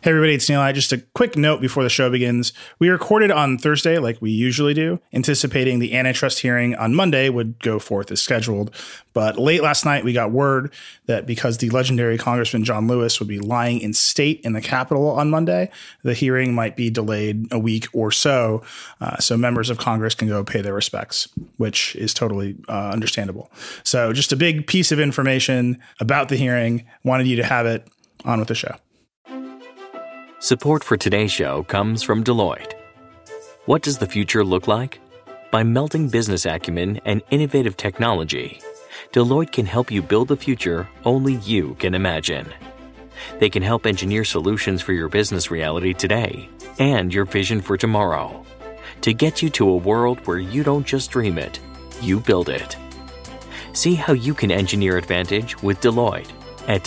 Hey everybody, it's Neil. Just a quick note before the show begins. We recorded on Thursday like we usually do, anticipating the antitrust hearing on Monday would go forth as scheduled. But late last night, we got word that because the legendary Congressman John Lewis would be lying in state in the Capitol on Monday, the hearing might be delayed a week or so. So members of Congress can go pay their respects, which is totally understandable. So just a big piece of information about the hearing. Wanted you to have it. On with the show. Support for today's show comes from Deloitte. What does the future look like? By melding business acumen and innovative technology, Deloitte can help you build the future only you can imagine. They can help engineer solutions for your business reality today and your vision for tomorrow to get you to a world where you don't just dream it, you build it. See how you can engineer advantage with Deloitte at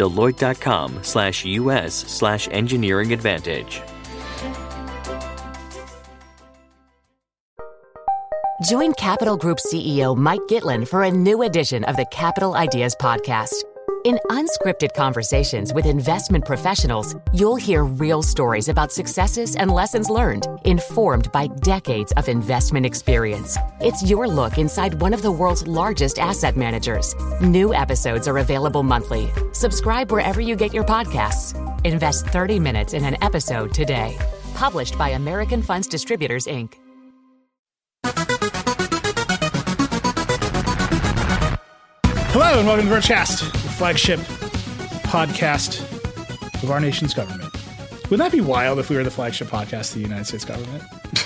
Deloitte.com/US/engineering advantage. Join Capital Group CEO Mike Gitlin for a new edition of the Capital Ideas Podcast. In unscripted conversations with investment professionals, you'll hear real stories about successes and lessons learned, informed by decades of investment experience. It's your look inside one of the world's largest asset managers. New episodes are available monthly. Subscribe wherever you get your podcasts. Invest 30 minutes in an episode today. Published by American Funds Distributors, Inc. Hello and welcome to Vergecast, the flagship podcast of our nation's government. Wouldn't that be wild if we were the flagship podcast of the United States government?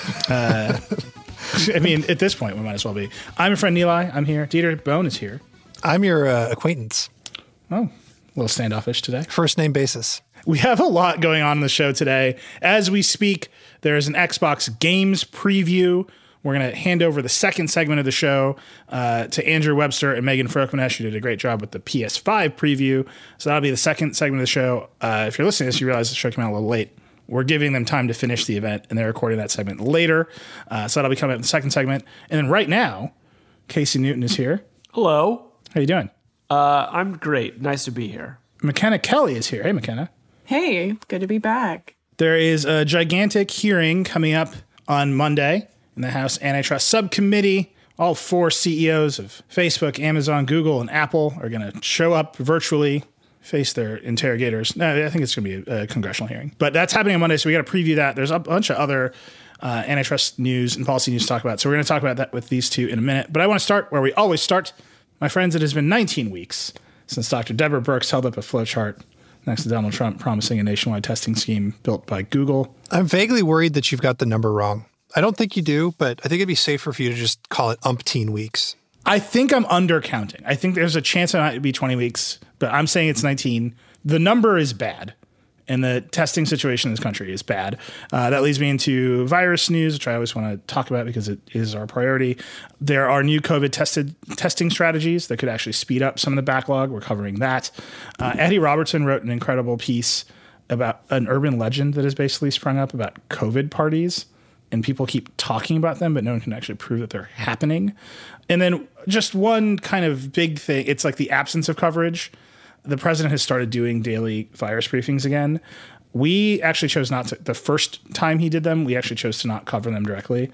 I mean, at this point, we might as well be. I'm your friend Neeli. I'm here. Dieter Bohn is here. I'm your acquaintance. Oh, a little standoffish today. First name basis. We have a lot going on in the show today. As we speak, there's an Xbox games preview. We're going to hand over the second segment of the show to Andrew Webster and Megan Frokmanesh, who did a great job with the PS5 preview. So that'll be the second segment of the show. If you're listening to this, you realize the show came out a little late. We're giving them time to finish the event, and they're recording that segment later. So that'll be coming up in the second segment. And then right now, Casey Newton is here. Hello. How you doing? I'm great. Nice to be here. McKenna Kelly is here. Hey, McKenna. Hey, good to be back. There is a gigantic hearing coming up on Monday in the House Antitrust Subcommittee. All four CEOs of Facebook, Amazon, Google, and Apple are going to show up virtually, face their interrogators. No, I think it's going to be a congressional hearing. But that's happening on Monday, so we got to preview that. There's a bunch of other antitrust news and policy news to talk about. So we're going to talk about that with these two in a minute. But I want to start where we always start. My friends, it has been 19 weeks since Dr. Deborah Birx held up a flowchart next to Donald Trump promising a nationwide testing scheme built by Google. I'm vaguely worried that you've got the number wrong. I don't think you do, but I think it'd be safer for you to just call it umpteen weeks. I think I'm undercounting. I think there's a chance it might be 20 weeks, but I'm saying it's 19. The number is bad, and the testing situation in this country is bad. That leads me into virus news, which I always want to talk about because it is our priority. There are new COVID testing strategies that could actually speed up some of the backlog. We're covering that. Eddie Robertson wrote an incredible piece about an urban legend that has basically sprung up about COVID parties. And people keep talking about them, but no one can actually prove that they're happening. And then just one kind of big thing, it's like the absence of coverage. The president has started doing daily virus briefings again. We actually chose not to, the first time he did them, we actually chose to not cover them directly.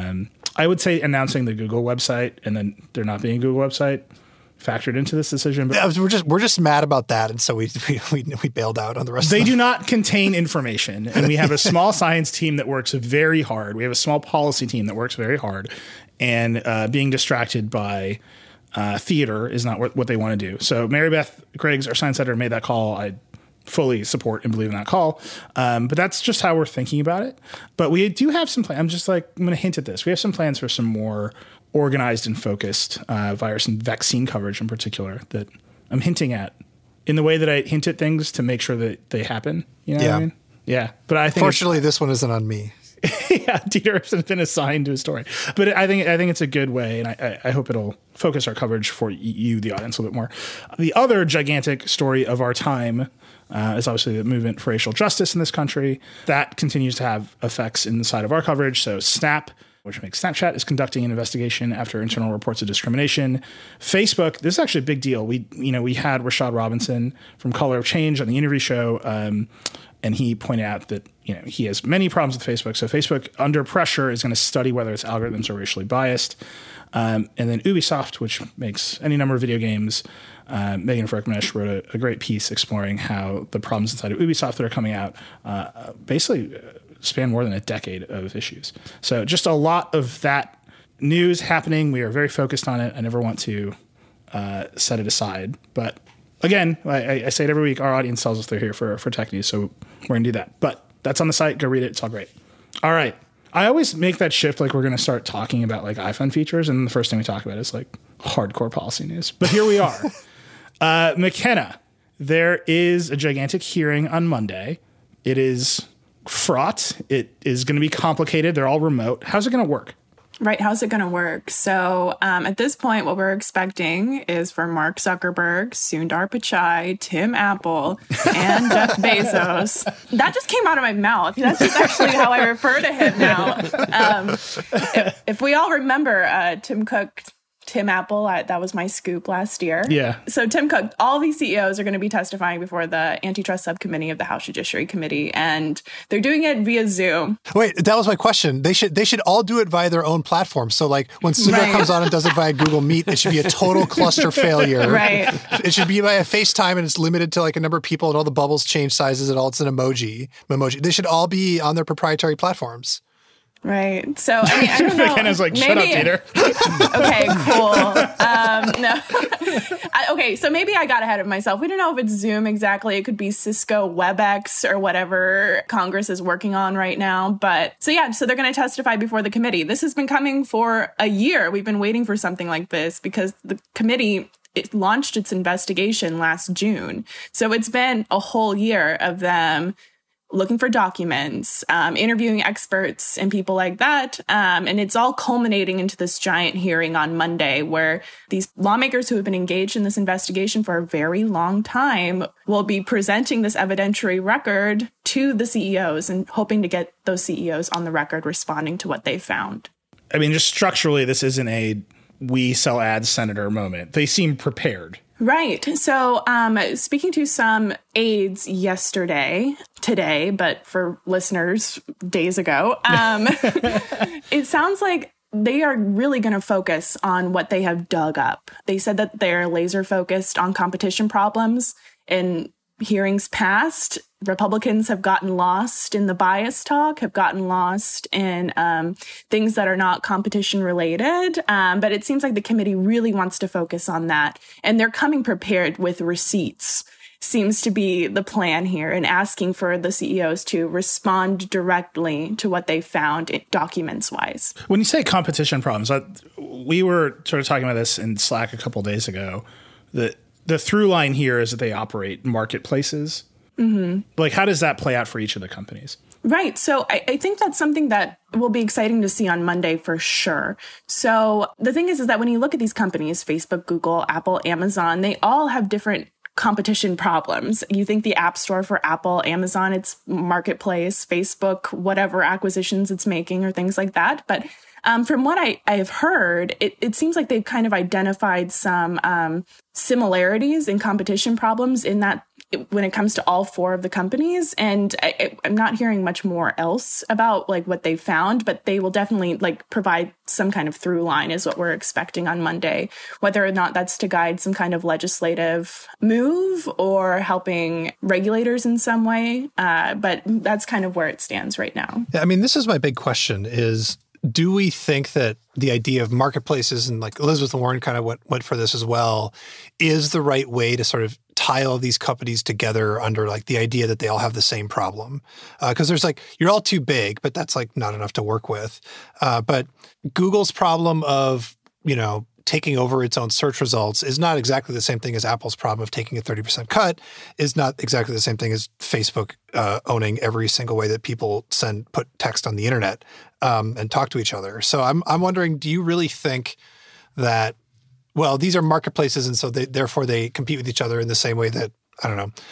I would say announcing the Google website and then there not being a Google website factored into this decision. But we're just mad about that, and so we bailed out on the rest. They do not contain information, and we have a small science team that works very hard. We have a small policy team that works very hard, and being distracted by theater is not what they want to do. So Mary Beth Griggs, our science editor, made that call. I fully support and believe in that call, but that's just how we're thinking about it. But we do have some plans. I'm going to hint at this. We have some plans for some more organized and focused virus and vaccine coverage in particular that I'm hinting at in the way that I hint at things to make sure that they happen. You know what I mean? Yeah. But I think fortunately this one isn't on me. Yeah, Dieter has been assigned to a story. But I think it's a good way, and I hope it'll focus our coverage for you, the audience, a little bit more. The other gigantic story of our time is obviously the movement for racial justice in this country. That continues to have effects inside of our coverage. So Snap which makes Snapchat is conducting an investigation after internal reports of discrimination. Facebook, this is actually a big deal. We had Rashad Robinson from Color of Change on the interview show, and he pointed out that he has many problems with Facebook. So Facebook, under pressure, is going to study whether its algorithms are racially biased. And then Ubisoft, which makes any number of video games, Megan Frickmesh wrote a great piece exploring how the problems inside of Ubisoft that are coming out basically span more than a decade of issues. So just a lot of that news happening. We are very focused on it. I never want to set it aside. But again, I say it every week, our audience tells us they're here for tech news, so we're going to do that. But that's on the site. Go read it. It's all great. All right. I always make that shift like we're going to start talking about like iPhone features, and the first thing we talk about is like hardcore policy news. But here we are. McKenna, there is a gigantic hearing on Monday. It is fraught. It is going to be complicated. They're all remote. How's it going to work? Right. How's it going to work? So at this point, what we're expecting is for Mark Zuckerberg, Sundar Pichai, Tim Apple, and Jeff Bezos. That just came out of my mouth. That's just actually how I refer to him now. If we all remember Tim Cook, Tim Apple, that was my scoop last year. Yeah. So Tim Cook, all these CEOs are going to be testifying before the antitrust subcommittee of the House Judiciary Committee, and they're doing it via Zoom. Wait, that was my question. They should all do it via their own platform. So like when Sundar comes on and does it via Google Meet, it should be a total cluster failure. Right. It should be via FaceTime, and it's limited to like a number of people, and all the bubbles change sizes, and all it's an emoji. They should all be on their proprietary platforms. Right. So, I mean, I don't know. McKenna's like, shut up, Peter. Okay, cool. No. Okay, so maybe I got ahead of myself. We don't know if it's Zoom exactly. It could be Cisco WebEx or whatever Congress is working on right now. But so they're going to testify before the committee. This has been coming for a year. We've been waiting for something like this because the committee launched its investigation last June. So it's been a whole year of them looking for documents, interviewing experts and people like that. And it's all culminating into this giant hearing on Monday where these lawmakers who have been engaged in this investigation for a very long time will be presenting this evidentiary record to the CEOs and hoping to get those CEOs on the record responding to what they found. I mean, just structurally, this isn't a we sell ads senator moment. They seem prepared. Right. So speaking to some aides today, but for listeners, days ago, it sounds like they are really going to focus on what they have dug up. They said that they're laser focused on competition problems. In hearings past, Republicans have gotten lost in the bias talk, have gotten lost in things that are not competition related. But it seems like the committee really wants to focus on that. And they're coming prepared with receipts, seems to be the plan here, and asking for the CEOs to respond directly to what they found documents wise. When you say competition problems, we were sort of talking about this in Slack a couple of days ago. The through line here is that they operate marketplaces. Mm-hmm. Like, how does that play out for each of the companies? Right. So I think that's something that will be exciting to see on Monday for sure. So the thing is that when you look at these companies, Facebook, Google, Apple, Amazon, they all have different competition problems. You think the App Store for Apple, Amazon, its marketplace, Facebook, whatever acquisitions it's making or things like that. But from what I have heard, it seems like they've kind of identified some similarities in competition problems in that when it comes to all four of the companies. And I'm not hearing much more else about like what they found, but they will definitely like provide some kind of through line is what we're expecting on Monday, whether or not that's to guide some kind of legislative move or helping regulators in some way. But that's kind of where it stands right now. Yeah, I mean, this is my big question is, do we think that the idea of marketplaces, and like Elizabeth Warren kind of went for this as well, is the right way to sort of tie all these companies together under like the idea that they all have the same problem? Because there's like, you're all too big, but that's like not enough to work with. But Google's problem of, taking over its own search results is not exactly the same thing as Apple's problem of taking a 30% cut, is not exactly the same thing as Facebook owning every single way that people put text on the internet and talk to each other. So I'm wondering, do you really think that, well, these are marketplaces and so therefore they compete with each other in the same way that, I don't know,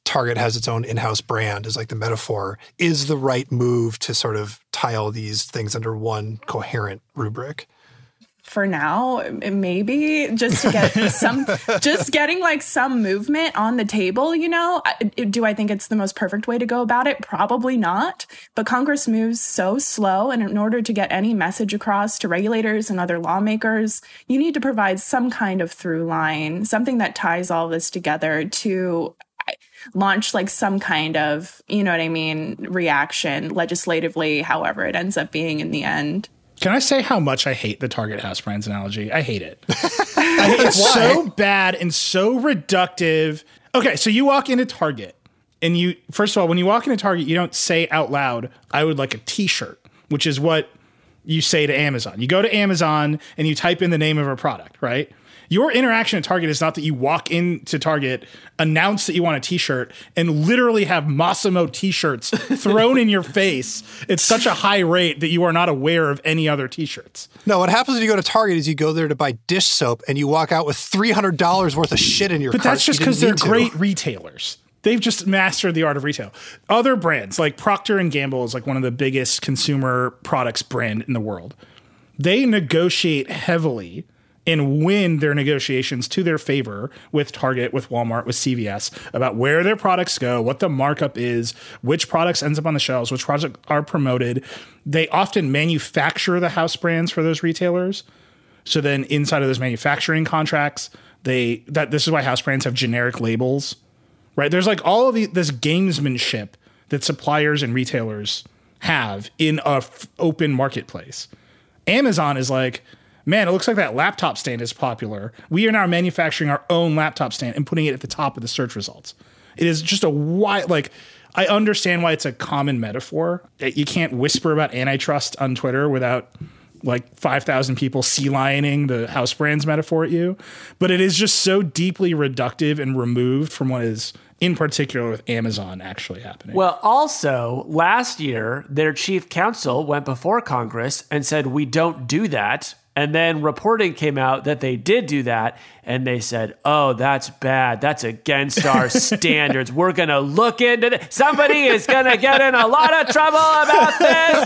Target has its own in-house brand is like the metaphor, is the right move to sort of tie all these things under one coherent rubric? For now, maybe just to get just getting like some movement on the table, you know. Do I think it's the most perfect way to go about it? Probably not. But Congress moves so slow, and in order to get any message across to regulators and other lawmakers, you need to provide some kind of through line, something that ties all this together to launch like some kind of, you know what I mean, reaction legislatively, however it ends up being in the end. Can I say how much I hate the Target house brands analogy? I hate it. I hate it so bad and so reductive. Okay, so you walk into Target and you, first of all, when you walk into Target, you don't say out loud, I would like a t-shirt, which is what you say to Amazon. You go to Amazon and you type in the name of a product, right? Your interaction at Target is not that you walk into Target, announce that you want a t-shirt, and literally have Massimo t-shirts thrown in your face at such a high rate that you are not aware of any other t-shirts. No, what happens when you go to Target is you go there to buy dish soap and you walk out with $300 worth of shit in your cart. But that's just because they're great retailers. They've just mastered the art of retail. Other brands like Procter & Gamble is like one of the biggest consumer products brand in the world. They negotiate heavily and win their negotiations to their favor with Target, with Walmart, with CVS about where their products go, what the markup is, which products ends up on the shelves, which products are promoted. They often manufacture the house brands for those retailers. So then inside of those manufacturing contracts, this is why house brands have generic labels, right? There's like all of this gamesmanship that suppliers and retailers have in a open marketplace. Amazon is like, man, it looks like that laptop stand is popular. We are now manufacturing our own laptop stand and putting it at the top of the search results. It is just a wide, like, I understand why it's a common metaphor. You can't whisper about antitrust on Twitter without like 5,000 people sea lioning the house brands metaphor at you. But it is just so deeply reductive and removed from what is in particular with Amazon actually happening. Well, also, last year, their chief counsel went before Congress and said, we don't do that. And then reporting came out that they did do that. And they said, oh, that's bad. That's against our standards. We're going to look into it. Somebody is going to get in a lot of trouble about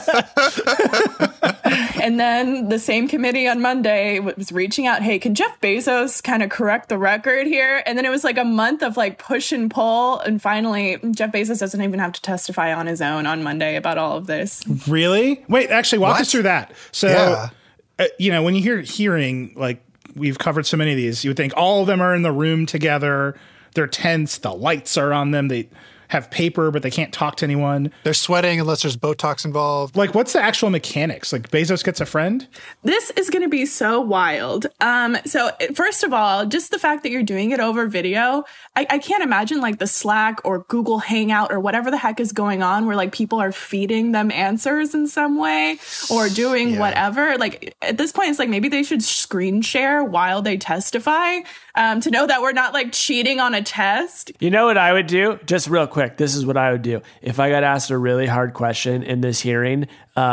this. And then the same committee on Monday was reaching out, hey, can Jeff Bezos kind of correct the record here? And then it was like a month of like push and pull. And finally, Jeff Bezos doesn't even have to testify on his own on Monday about all of this. Really? Wait, actually, walk us through that. So, when you hear hearing, like, we've covered so many of these, you would think all of them are in the room together. They're tense. The lights are on them. They have paper, but they can't talk to anyone. They're sweating unless there's Botox involved. Like, what's the actual mechanics? Like, Bezos gets a friend? This is going to be so wild. So first of all, just the fact that you're doing it over video, I can't imagine like the Slack or Google Hangout or whatever the heck is going on where like people are feeding them answers in some way or doing whatever. Like at this point, it's like maybe they should screen share while they testify to know that we're not like cheating on a test. You know what I would do? Just real quick. This is what I would do. If I got asked a really hard question in this hearing,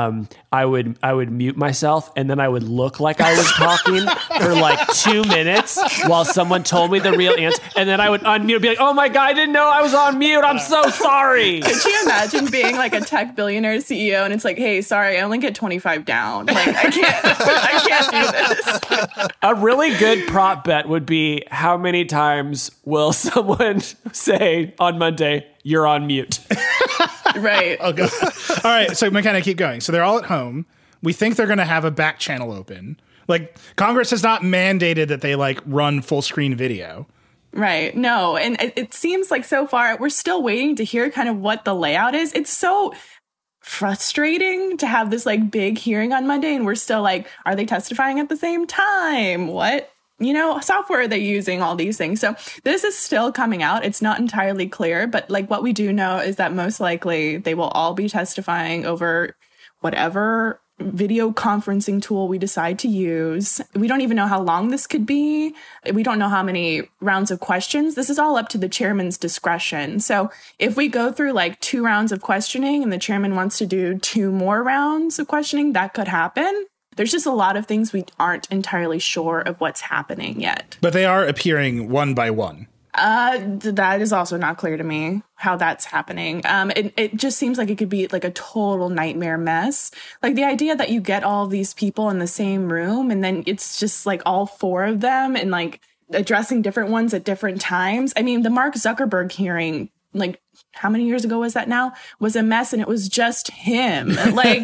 I would mute myself and then I would look like I was talking for like 2 minutes while someone told me the real answer. And then I would unmute and be like, oh my God, I didn't know I was on mute. I'm so sorry. Could you imagine being like a tech billionaire CEO and it's like, hey, sorry, I only get 25 down. Like I can't do this. A really good prop bet would be how many times will someone say on Monday, you're on mute. Right. Oh, God. All right. So we kind of keep going. So they're all at home. We think they're going to have a back channel open. Like Congress has not mandated that they like run full screen video. Right. No. And it seems like so far we're still waiting to hear kind of what the layout is. It's so frustrating to have this like big hearing on Monday and we're still like, are they testifying at the same time? What? Software are they using, all these things. So this is still coming out. It's not entirely clear, but like what we do know is that most likely they will all be testifying over whatever video conferencing tool we decide to use. We don't even know how long this could be. We don't know how many rounds of questions. This is all up to the chairman's discretion. So if we go through like 2 rounds of questioning and the chairman wants to do 2 more rounds of questioning, that could happen. There's just a lot of things we aren't entirely sure of what's happening yet. But they are appearing one by one. That is also not clear to me how that's happening. It just seems like it could be like a total nightmare mess. Like the idea that you get all these people in the same room and then it's just like all four of them and like addressing different ones at different times. I mean, the Mark Zuckerberg hearing, like how many years ago was that now? Was a mess, and it was just him. Like,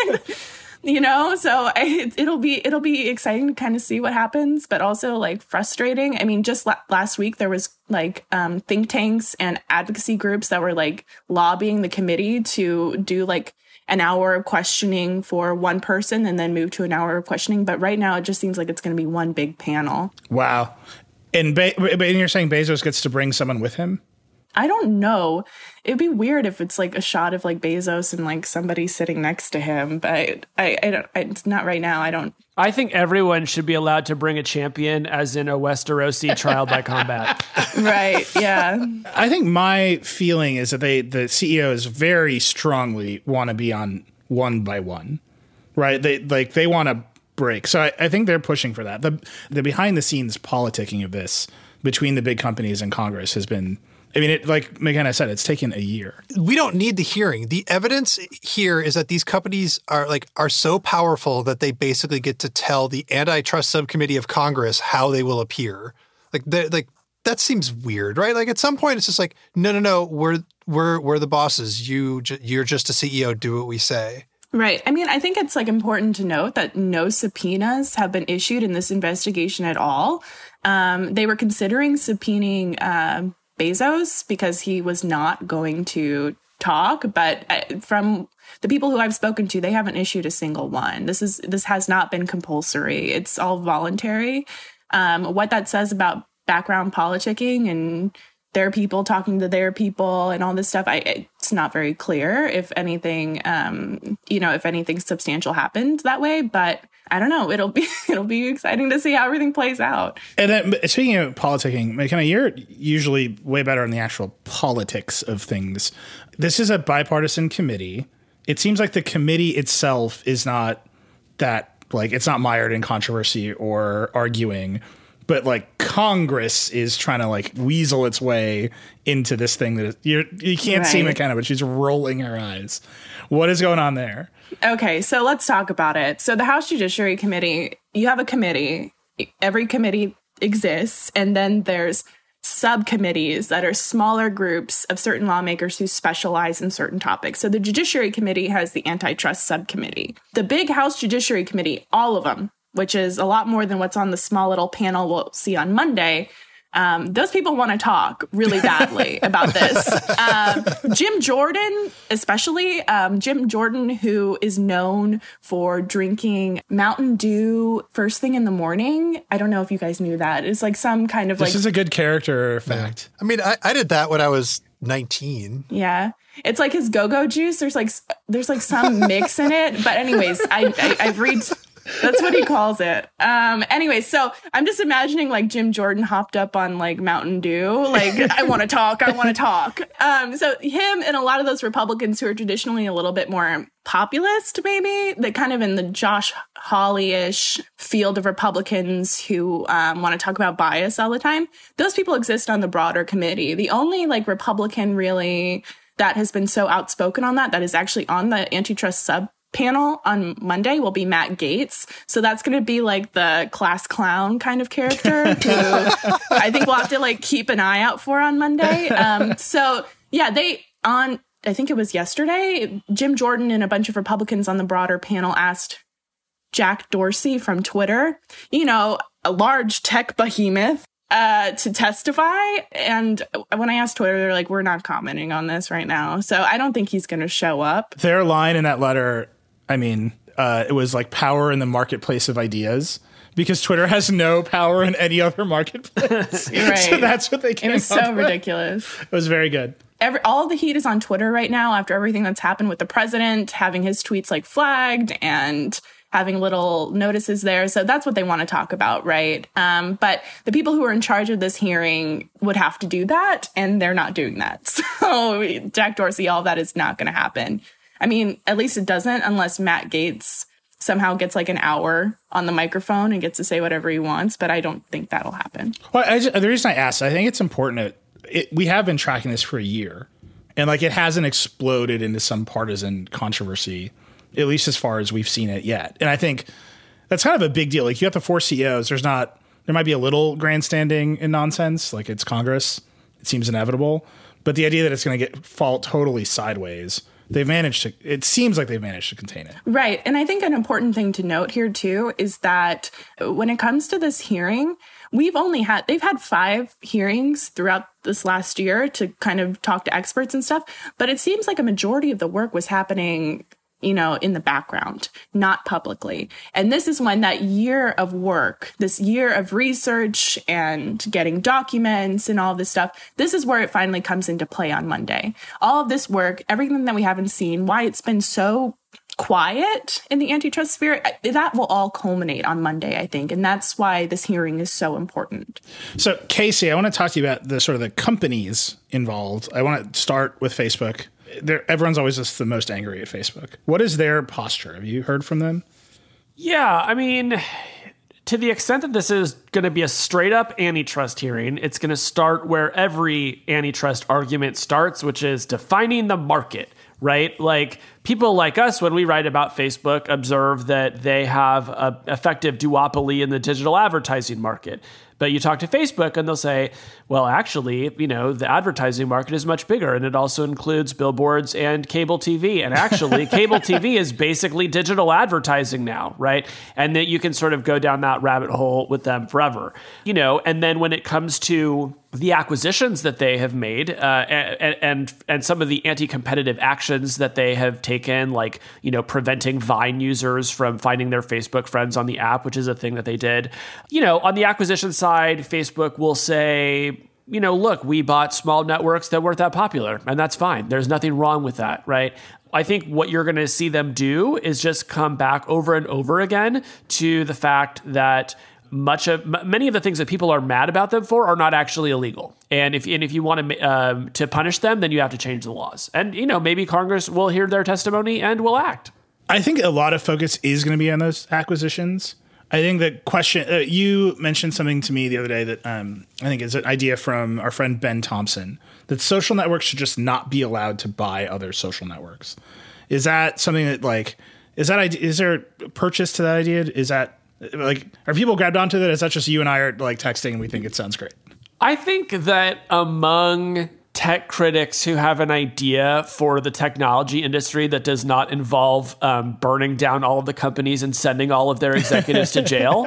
you know, so it'll be exciting to kind of see what happens, but also like frustrating. I mean, just last week there was like think tanks and advocacy groups that were like lobbying the committee to do like an hour of questioning for one person and then move to an hour of questioning. But right now it just seems like it's going to be one big panel. Wow. And you're saying Bezos gets to bring someone with him? I don't know. It'd be weird if it's like a shot of like Bezos and like somebody sitting next to him, but I don't. It's not right now. I don't. I think everyone should be allowed to bring a champion, as in a Westerosi trial by combat. Right. Yeah. I think my feeling is that the CEOs very strongly want to be on one by one, right? They want to break. So I think they're pushing for that. The behind the scenes politicking of this between the big companies and Congress has been. I mean, like McKenna said, it's taken a year. We don't need the hearing. The evidence here is that these companies are so powerful that they basically get to tell the antitrust subcommittee of Congress how they will appear. Like that seems weird, right? Like at some point, it's just like, no, we're the bosses. You're just a CEO. Do what we say. Right. I mean, I think it's like important to note that no subpoenas have been issued in this investigation at all. They were considering subpoenaing Bezos because he was not going to talk, but from the people who I've spoken to, they haven't issued a single one. This has not been compulsory. It's all voluntary. What that says about background politicking and their people talking to their people and all this stuff, it's not very clear if anything, if anything substantial happened that way. But I don't know. It'll be exciting to see how everything plays out. And then, speaking of politicking, McKenna, you're usually way better in the actual politics of things. This is a bipartisan committee. It seems like the committee itself is not that, like, it's not mired in controversy or arguing, but like Congress is trying to like weasel its way into this thing that you can't see McKenna, but she's rolling her eyes. What is going on there? Okay, so let's talk about it. So the House Judiciary Committee, you have a committee. Every committee exists, and then there's subcommittees that are smaller groups of certain lawmakers who specialize in certain topics. So the Judiciary Committee has the Antitrust Subcommittee. The big House Judiciary Committee, all of them, which is a lot more than what's on the small little panel we'll see on Monday. Those people want to talk really badly about this. Jim Jordan, especially Jim Jordan, who is known for drinking Mountain Dew first thing in the morning. I don't know if you guys knew that. It's like some kind of This is a good character fact. I mean, I did that when I was 19. Yeah. It's like his go-go juice. There's like some mix in it. But anyways, I've read... That's what he calls it. Anyway, so I'm just imagining like Jim Jordan hopped up on like Mountain Dew. Like, I want to talk. So him and a lot of those Republicans who are traditionally a little bit more populist, maybe, that kind of in the Josh Hawley-ish field of Republicans who want to talk about bias all the time. Those people exist on the broader committee. The only like Republican really that has been so outspoken on that is actually on the antitrust sub panel on Monday will be Matt Gaetz. So that's going to be like the class clown kind of character who I think we'll have to like keep an eye out for on Monday. So yeah, I think it was yesterday, Jim Jordan and a bunch of Republicans on the broader panel asked Jack Dorsey from Twitter, a large tech behemoth, to testify. And when I asked Twitter, they're like, we're not commenting on this right now. So I don't think he's going to show up. Their line in that letter, I mean, it was like power in the marketplace of ideas, because Twitter has no power in any other marketplace. Right. So that's what they came up with. It was so ridiculous. It was very good. All of the heat is on Twitter right now after everything that's happened with the president, having his tweets like flagged and having little notices there. So that's what they want to talk about, right? But the people who are in charge of this hearing would have to do that, and they're not doing that. So Jack Dorsey, all of that is not going to happen. I mean, at least it doesn't unless Matt Gaetz somehow gets like an hour on the microphone and gets to say whatever he wants, but I don't think that'll happen. Well, the reason I asked, I think it's important we have been tracking this for a year, and like it hasn't exploded into some partisan controversy, at least as far as we've seen it yet. And I think that's kind of a big deal. Like you have the 4 CEOs, there might be a little grandstanding and nonsense, like it's Congress. It seems inevitable, but the idea that it's going to fall totally sideways, it seems like they've managed to contain it. Right. And I think an important thing to note here too is that when it comes to this hearing, they've had 5 hearings throughout this last year to kind of talk to experts and stuff, but it seems like a majority of the work was happening in the background, not publicly. And this is when that year of work, this year of research and getting documents and all this stuff, this is where it finally comes into play on Monday. All of this work, everything that we haven't seen, why it's been so quiet in the antitrust sphere, that will all culminate on Monday, I think. And that's why this hearing is so important. So, Casey, I want to talk to you about the companies involved. I want to start with Facebook. Everyone's always just the most angry at Facebook. What is their posture? Have you heard from them? Yeah, I mean, to the extent that this is going to be a straight up antitrust hearing, it's going to start where every antitrust argument starts, which is defining the market, right? Like people like us, when we write about Facebook, observe that they have an effective duopoly in the digital advertising market. But you talk to Facebook and they'll say, well, actually, the advertising market is much bigger and it also includes billboards and cable TV. And actually, cable TV is basically digital advertising now, right? And that you can sort of go down that rabbit hole with them forever. And then when it comes to the acquisitions that they have made and some of the anti-competitive actions that they have taken, like, preventing Vine users from finding their Facebook friends on the app, which is a thing that they did. On the acquisition side, Facebook will say, look, we bought small networks that weren't that popular, and that's fine. There's nothing wrong with that, right? I think what you're going to see them do is just come back over and over again to the fact that many of the things that people are mad about them for are not actually illegal. And if you want to punish them, then you have to change the laws. And, maybe Congress will hear their testimony and will act. I think a lot of focus is going to be on those acquisitions. I think the question, you mentioned something to me the other day that I think is an idea from our friend Ben Thompson, that social networks should just not be allowed to buy other social networks. Is that something that is there a purchase to that idea? Is that are people grabbed onto that? Is that just you and I are texting and we think it sounds great? I think that among tech critics who have an idea for the technology industry that does not involve burning down all of the companies and sending all of their executives to jail,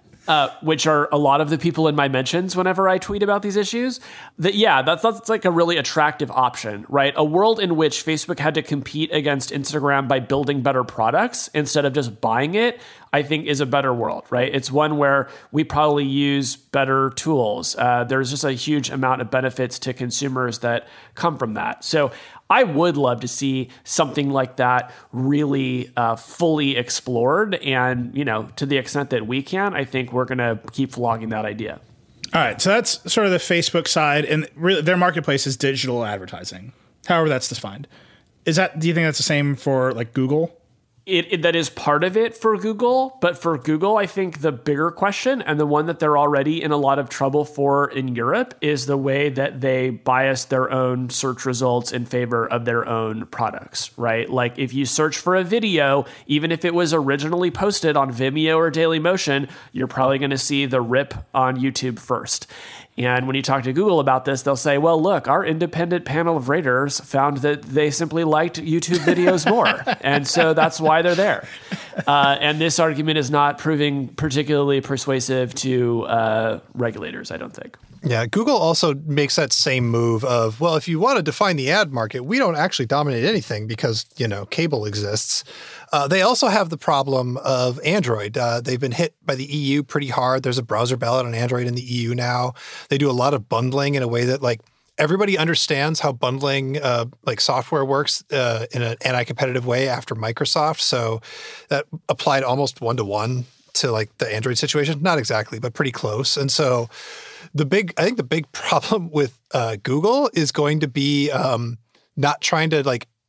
which are a lot of the people in my mentions whenever I tweet about these issues, that's like a really attractive option, right? A world in which Facebook had to compete against Instagram by building better products instead of just buying it, I think is a better world, right? It's one where we probably use better tools. There's just a huge amount of benefits to consumers that come from that. So I would love to see something like that really fully explored. And, to the extent that we can, I think we're going to keep flogging that idea. All right. So that's sort of the Facebook side. And really their marketplace is digital advertising, however that's defined. Do you think that's the same for Google? That is part of it for Google, but for Google, I think the bigger question, and the one that they're already in a lot of trouble for in Europe, is the way that they bias their own search results in favor of their own products, right? Like if you search for a video, even if it was originally posted on Vimeo or Dailymotion, you're probably going to see the rip on YouTube first. And when you talk to Google about this, they'll say, well, look, our independent panel of raters found that they simply liked YouTube videos more. And so that's why they're there. And this argument is not proving particularly persuasive to regulators, I don't think. Yeah, Google also makes that same move of, well, if you want to define the ad market, we don't actually dominate anything because, cable exists. They also have the problem of Android. They've been hit by the EU pretty hard. There's a browser ballot on Android in the EU now. They do a lot of bundling in a way that everybody understands how bundling software works in an anti-competitive way after Microsoft. So that applied almost one-to-one to the Android situation. Not exactly, but pretty close. And so I think the big problem with Google is going to be not trying to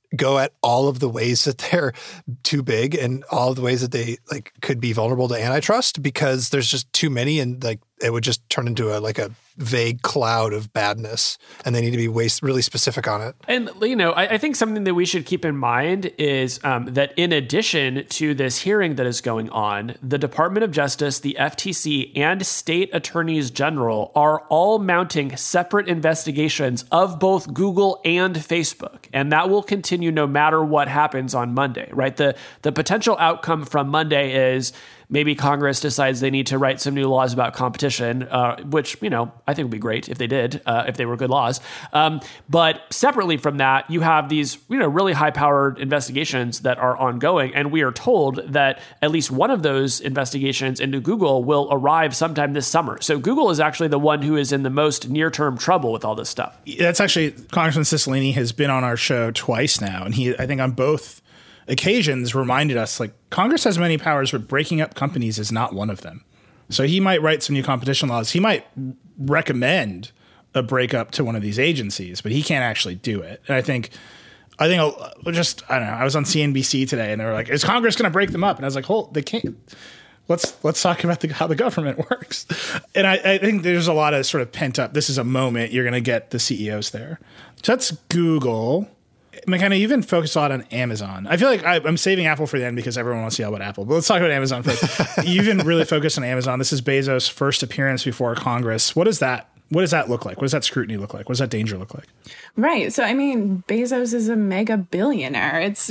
go at all of the ways that they're too big and all of the ways that they like could be vulnerable to antitrust, because there's just too many, and like it would just turn into a vague cloud of badness, and they need to be really specific on it. And, I think something that we should keep in mind is that in addition to this hearing that is going on, the Department of Justice, the FTC, and state attorneys general are all mounting separate investigations of both Google and Facebook. And that will continue no matter what happens on Monday, right? The potential outcome from Monday is maybe Congress decides they need to write some new laws about competition, which, I think would be great if they did, if they were good laws. But separately from that, you have these, really high-powered investigations that are ongoing. And we are told that at least one of those investigations into Google will arrive sometime this summer. So Google is actually the one who is in the most near-term trouble with all this stuff. That's actually, Congressman Cicilline has been on our show twice now. And I think on both occasions reminded us, like, Congress has many powers, but breaking up companies is not one of them. So he might write some new competition laws. He might recommend a breakup to one of these agencies, but he can't actually do it. And I think I don't know. I was on CNBC today and they were like, is Congress going to break them up? And I was like, they can't. Let's talk about how the government works. And I think there's a lot of sort of pent up. This is a moment you're going to get the CEOs there. So that's Google. McKenna, you've been focused a lot on Amazon. I feel like I'm saving Apple for the end because everyone wants to yell about Apple. But let's talk about Amazon first. You've been really focused on Amazon. This is Bezos' first appearance before Congress. What does that look like? What does that scrutiny look like? What does that danger look like? Right. So, Bezos is a mega billionaire. It's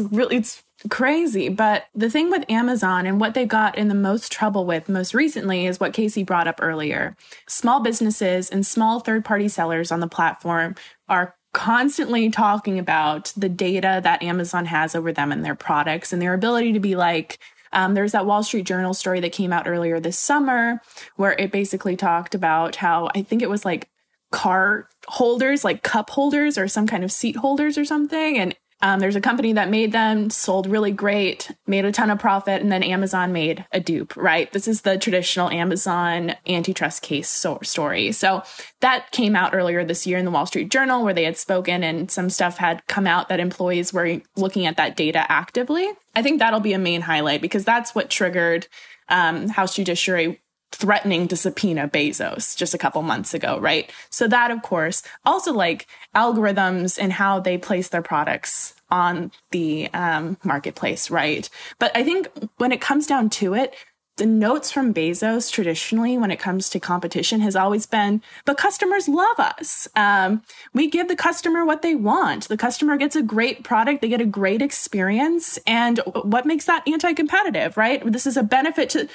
crazy. But the thing with Amazon and what they got in the most trouble with most recently is what Casey brought up earlier. Small businesses and small third-party sellers on the platform are constantly talking about the data that Amazon has over them and their products and their ability to be like, there's that Wall Street Journal story that came out earlier this summer where it basically talked about how, I think it was like car holders, like cup holders or some kind of seat holders or something. And there's a company that made them, sold really great, made a ton of profit, and then Amazon made a dupe, right? This is the traditional Amazon antitrust case story. So that came out earlier this year in the Wall Street Journal where they had spoken and some stuff had come out that employees were looking at that data actively. I think that'll be a main highlight because that's what triggered House Judiciary threatening to subpoena Bezos just a couple months ago, right? So that, of course, also like algorithms and how they place their products on the marketplace, right? But I think when it comes down to it, the notes from Bezos traditionally when it comes to competition has always been, but customers love us. We give the customer what they want. The customer gets a great product. They get a great experience. And what makes that anti-competitive, right? This is a benefit to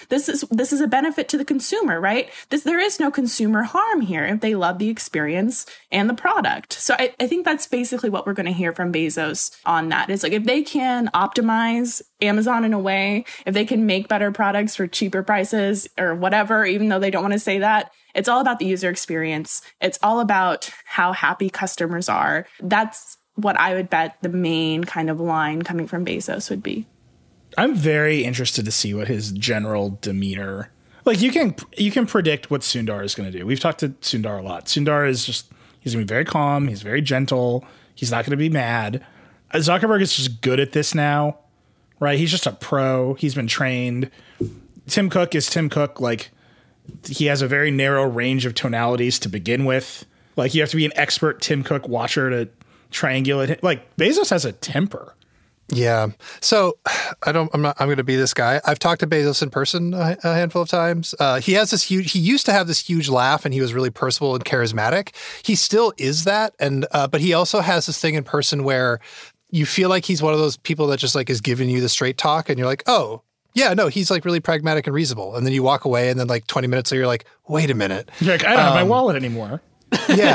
the consumer, right? There is no consumer harm here if they love the experience and the product. So I think that's basically what we're going to hear from Bezos on that. It's like if they can optimize Amazon in a way, if they can make better products for cheaper prices or whatever, even though they don't want to say that, it's all about the user experience. It's all about how happy customers are. That's what I would bet the main kind of line coming from Bezos would be. I'm very interested to see what his general demeanor, like you can predict what Sundar is going to do. We've talked to Sundar a lot. Sundar is he's going to be very calm. He's very gentle. He's not going to be mad. Zuckerberg is just good at this now, right? He's just a pro. He's been trained. Tim Cook is Tim Cook. Like he has a very narrow range of tonalities to begin with. Like you have to be an expert Tim Cook watcher to triangulate it. Like Bezos has a temper. Yeah. So I'm going to be this guy. I've talked to Bezos in person a handful of times. He used to have this huge laugh and he was really personable and charismatic. He still is that. And, but he also has this thing in person where you feel like he's one of those people that just like is giving you the straight talk and you're like, oh, yeah, no, he's like really pragmatic and reasonable. And then you walk away and then like 20 minutes later, you're like, wait a minute. You're like, I don't have my wallet anymore. Yeah.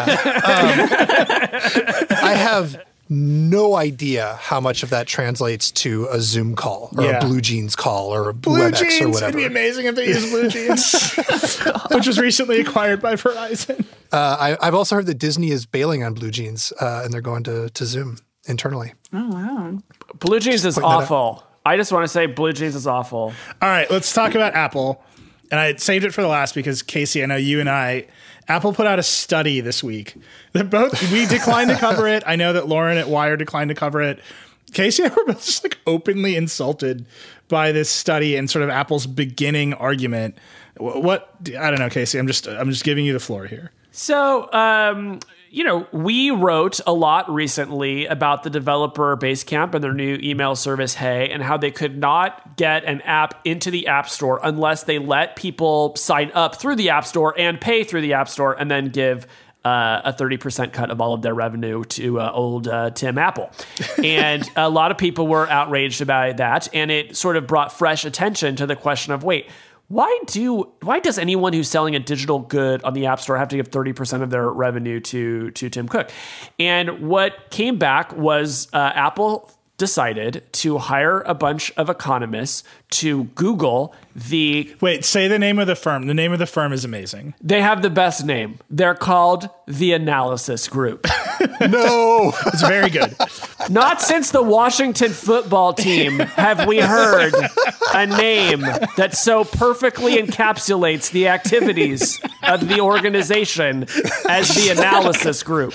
I have no idea how much of that translates to a Zoom call or a Blue Jeans call or a WebEx or whatever. It'd be amazing if they use Blue Jeans, which was recently acquired by Verizon. I've also heard that Disney is bailing on Blue Jeans and they're going to Zoom internally. Oh, wow. Blue Jeans is awful. I just want to say Blue Jeans is awful. All right, let's talk about Apple. And I saved it for the last because, Casey, I know you and Apple put out a study this week that we declined to cover it. I know that Lauren at Wired declined to cover it. Casey and I were both just like openly insulted by this study and sort of Apple's beginning argument. What I don't know, Casey. I'm just giving you the floor here. So, we wrote a lot recently about the developer Basecamp and their new email service, Hey, and how they could not get an app into the App Store unless they let people sign up through the App Store and pay through the App Store and then give a 30% cut of all of their revenue to old Tim Apple. And a lot of people were outraged about that. And it sort of brought fresh attention to the question of, wait, why does anyone who's selling a digital good on the App Store have to give 30% of their revenue to Tim Cook? And what came back was Apple decided to hire a bunch of economists to Google the... Wait, say the name of the firm. The name of the firm is amazing. They have the best name. They're called The Analysis Group. No! It's very good. Not since the Washington football team have we heard a name that so perfectly encapsulates the activities of the organization as The Analysis Group.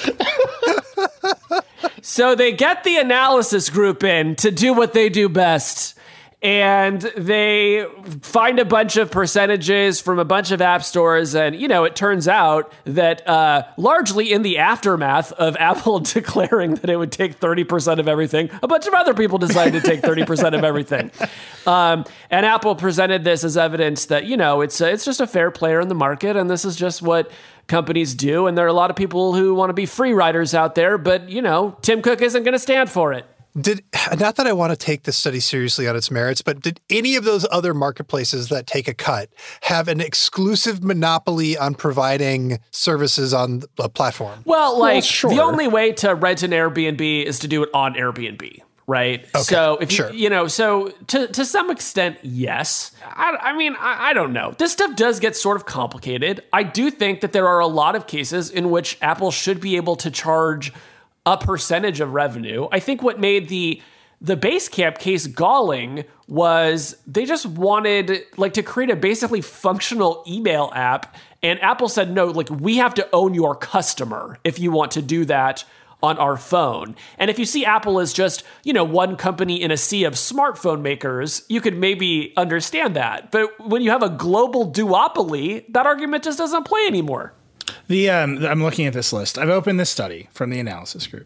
So they get the Analysis Group in to do what they do best. And they find a bunch of percentages from a bunch of app stores. And, it turns out that largely in the aftermath of Apple declaring that it would take 30% of everything, a bunch of other people decided to take 30% of everything. And Apple presented this as evidence that, it's just a fair player in the market. And this is just what companies do. And there are a lot of people who want to be free riders out there. But, Tim Cook isn't going to stand for it. Not that I want to take this study seriously on its merits, but did any of those other marketplaces that take a cut have an exclusive monopoly on providing services on a platform? Well, sure. The only way to rent an Airbnb is to do it on Airbnb, right? Okay, so if sure. So to some extent, yes. I don't know. This stuff does get sort of complicated. I do think that there are a lot of cases in which Apple should be able to charge a percentage of revenue. I think what made the Basecamp case galling was they just wanted to create a basically functional email app. And Apple said, no, we have to own your customer if you want to do that on our phone. And if you see Apple as just, one company in a sea of smartphone makers, you could maybe understand that. But when you have a global duopoly, that argument just doesn't play anymore. I'm looking at this list. I've opened this study from the Analysis Group.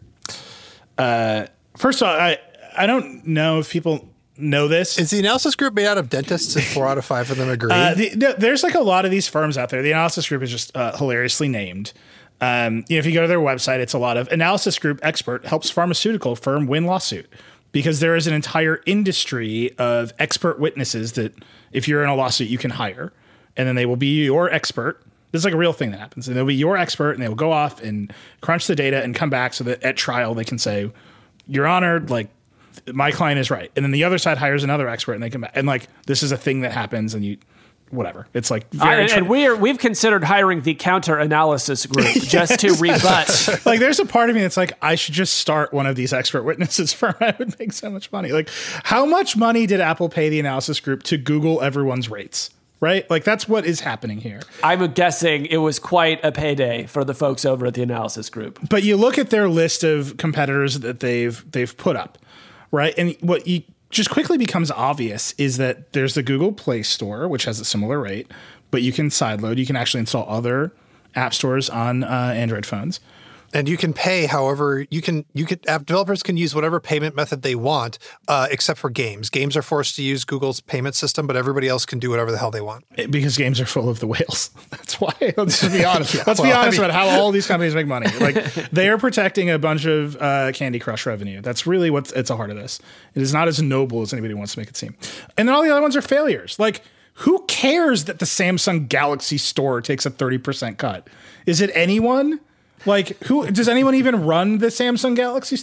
First of all, I don't know if people know this. Is the Analysis Group made out of dentists and 4 out of 5 of them agree? There's a lot of these firms out there. The Analysis Group is just hilariously named. If you go to their website, it's a lot of Analysis Group expert helps pharmaceutical firm win lawsuit, because there is an entire industry of expert witnesses that if you're in a lawsuit, you can hire, and then they will be your expert. This is a real thing that happens. And they'll be your expert, and they will go off and crunch the data and come back so that at trial they can say, Your Honor, my client is right. And then the other side hires another expert, and they come back. And this is a thing that happens, and whatever. It's very and we've considered hiring the counter analysis group just to rebut. There's a part of me that's I should just start one of these expert witnesses firm. I would make so much money. How much money did Apple pay the Analysis Group to Google everyone's rates? Right? That's what is happening here. I'm guessing it was quite a payday for the folks over at the Analysis Group. But you look at their list of competitors that they've put up, right? And what just quickly becomes obvious is that there's the Google Play Store, which has a similar rate, but you can sideload. You can actually install other app stores on Android phones. And you can pay however app developers can use whatever payment method they want, except for games. Games are forced to use Google's payment system, but everybody else can do whatever the hell they want. Because games are full of the whales. That's why. Let's be honest. Let's be honest about how all these companies make money. They are protecting a bunch of Candy Crush revenue. That's really what's at the heart of this. It is not as noble as anybody wants to make it seem. And then all the other ones are failures. Who cares that the Samsung Galaxy Store takes a 30% cut? Is it anyone? Who does anyone even run the Samsung Galaxy?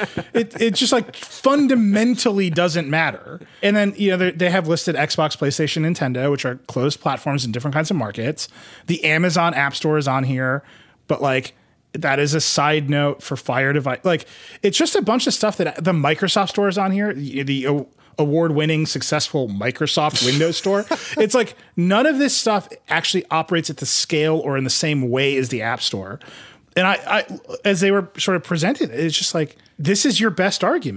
It just fundamentally doesn't matter. And then they have listed Xbox, PlayStation, Nintendo, which are closed platforms in different kinds of markets. The Amazon App Store is on here, but that is a side note for Fire device. It's just a bunch of stuff that the Microsoft Store is on here. The award-winning, successful Microsoft Windows Store. It's none of this stuff actually operates at the scale or in the same way as the App Store. And I as they were sort of presented, it's just this is your best argument.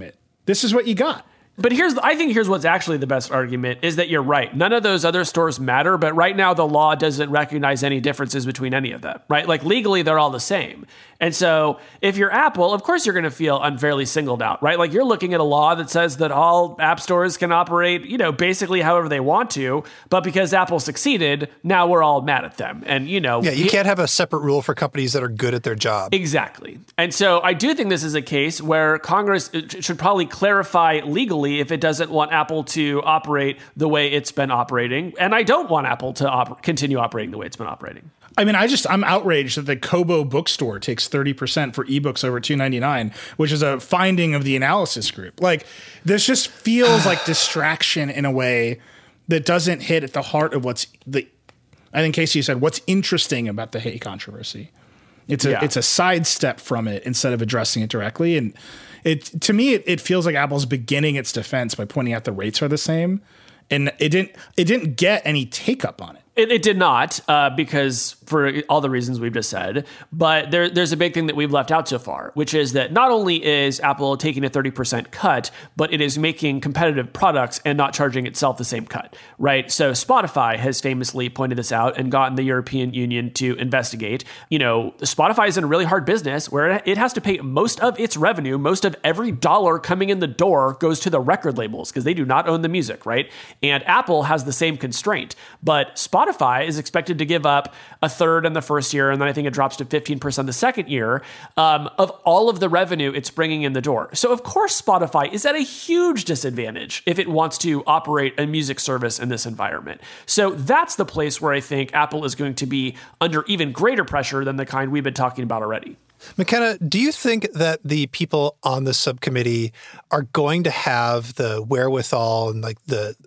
this is what you got. But I think here's what's actually the best argument is that you're right. None of those other stores matter, but right now the law doesn't recognize any differences between any of them, right? Like legally, they're all the same. And so if you're Apple, of course you're going to feel unfairly singled out, right? Like you're looking at a law that says that all app stores can operate, basically however they want to, but because Apple succeeded, now we're all mad at them. And, you can't have a separate rule for companies that are good at their job. Exactly. And so I do think this is a case where Congress should probably clarify legally if it doesn't want Apple to operate the way it's been operating. And I don't want Apple to continue operating the way it's been operating. I mean, I'm outraged that the Kobo bookstore takes 30% for ebooks over $2.99, which is a finding of the analysis group. Like, this just feels like distraction in a way that doesn't hit at the heart of I think Casey said, what's interesting about the Hey controversy. It's a sidestep from it instead of addressing it directly. And to me, it feels like Apple's beginning its defense by pointing out the rates are the same. And it didn't get any take up on it. It did not, because for all the reasons we've just said. But there's a big thing that we've left out so far, which is that not only is Apple taking a 30% cut, but it is making competitive products and not charging itself the same cut, right? So Spotify has famously pointed this out and gotten the European Union to investigate. Spotify is in a really hard business where it has to pay most of its revenue, most of every dollar coming in the door goes to the record labels because they do not own the music, right? And Apple has the same constraint, but Spotify is expected to give up a third in the first year, and then I think it drops to 15% the second year of all of the revenue it's bringing in the door. So of course Spotify is at a huge disadvantage if it wants to operate a music service in this environment. So that's the place where I think Apple is going to be under even greater pressure than the kind we've been talking about already. McKenna, do you think that the people on the subcommittee are going to have the wherewithal and like the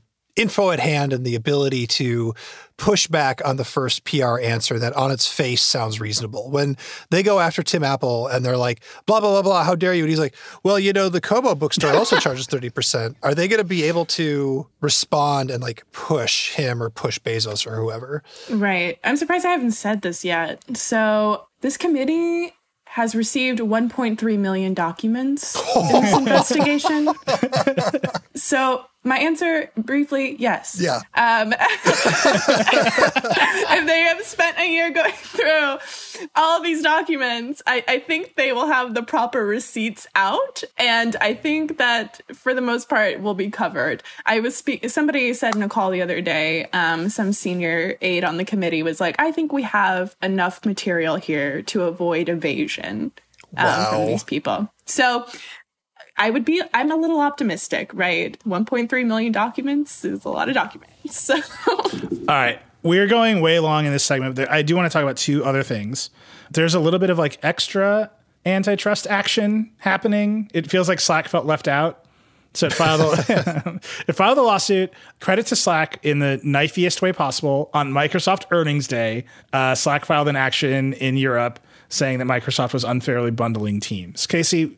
info at hand and the ability to push back on the first PR answer that on its face sounds reasonable? When they go after Tim Apple and they're like, blah, blah, blah, blah, how dare you? And he's like, well, the Kobo bookstore also charges 30%. Are they going to be able to respond and like push him or push Bezos or whoever? Right. I'm surprised I haven't said this yet. So this committee has received 1.3 million documents in this investigation. So my answer, briefly, yes. Yeah. If they have spent a year going through all of these documents, I think they will have the proper receipts out. And I think that, for the most part, will be covered. Somebody said in a call the other day, some senior aide on the committee was like, I think we have enough material here to avoid evasion from these people. So I'm a little optimistic, right? 1.3 million documents is a lot of documents. So. All right. We're going way long in this segment. I do want to talk about two other things. There's a little bit of like extra antitrust action happening. It feels like Slack felt left out. So it filed a lawsuit. Credit to Slack in the knifiest way possible. On Microsoft earnings day, Slack filed an action in Europe saying that Microsoft was unfairly bundling Teams. Casey,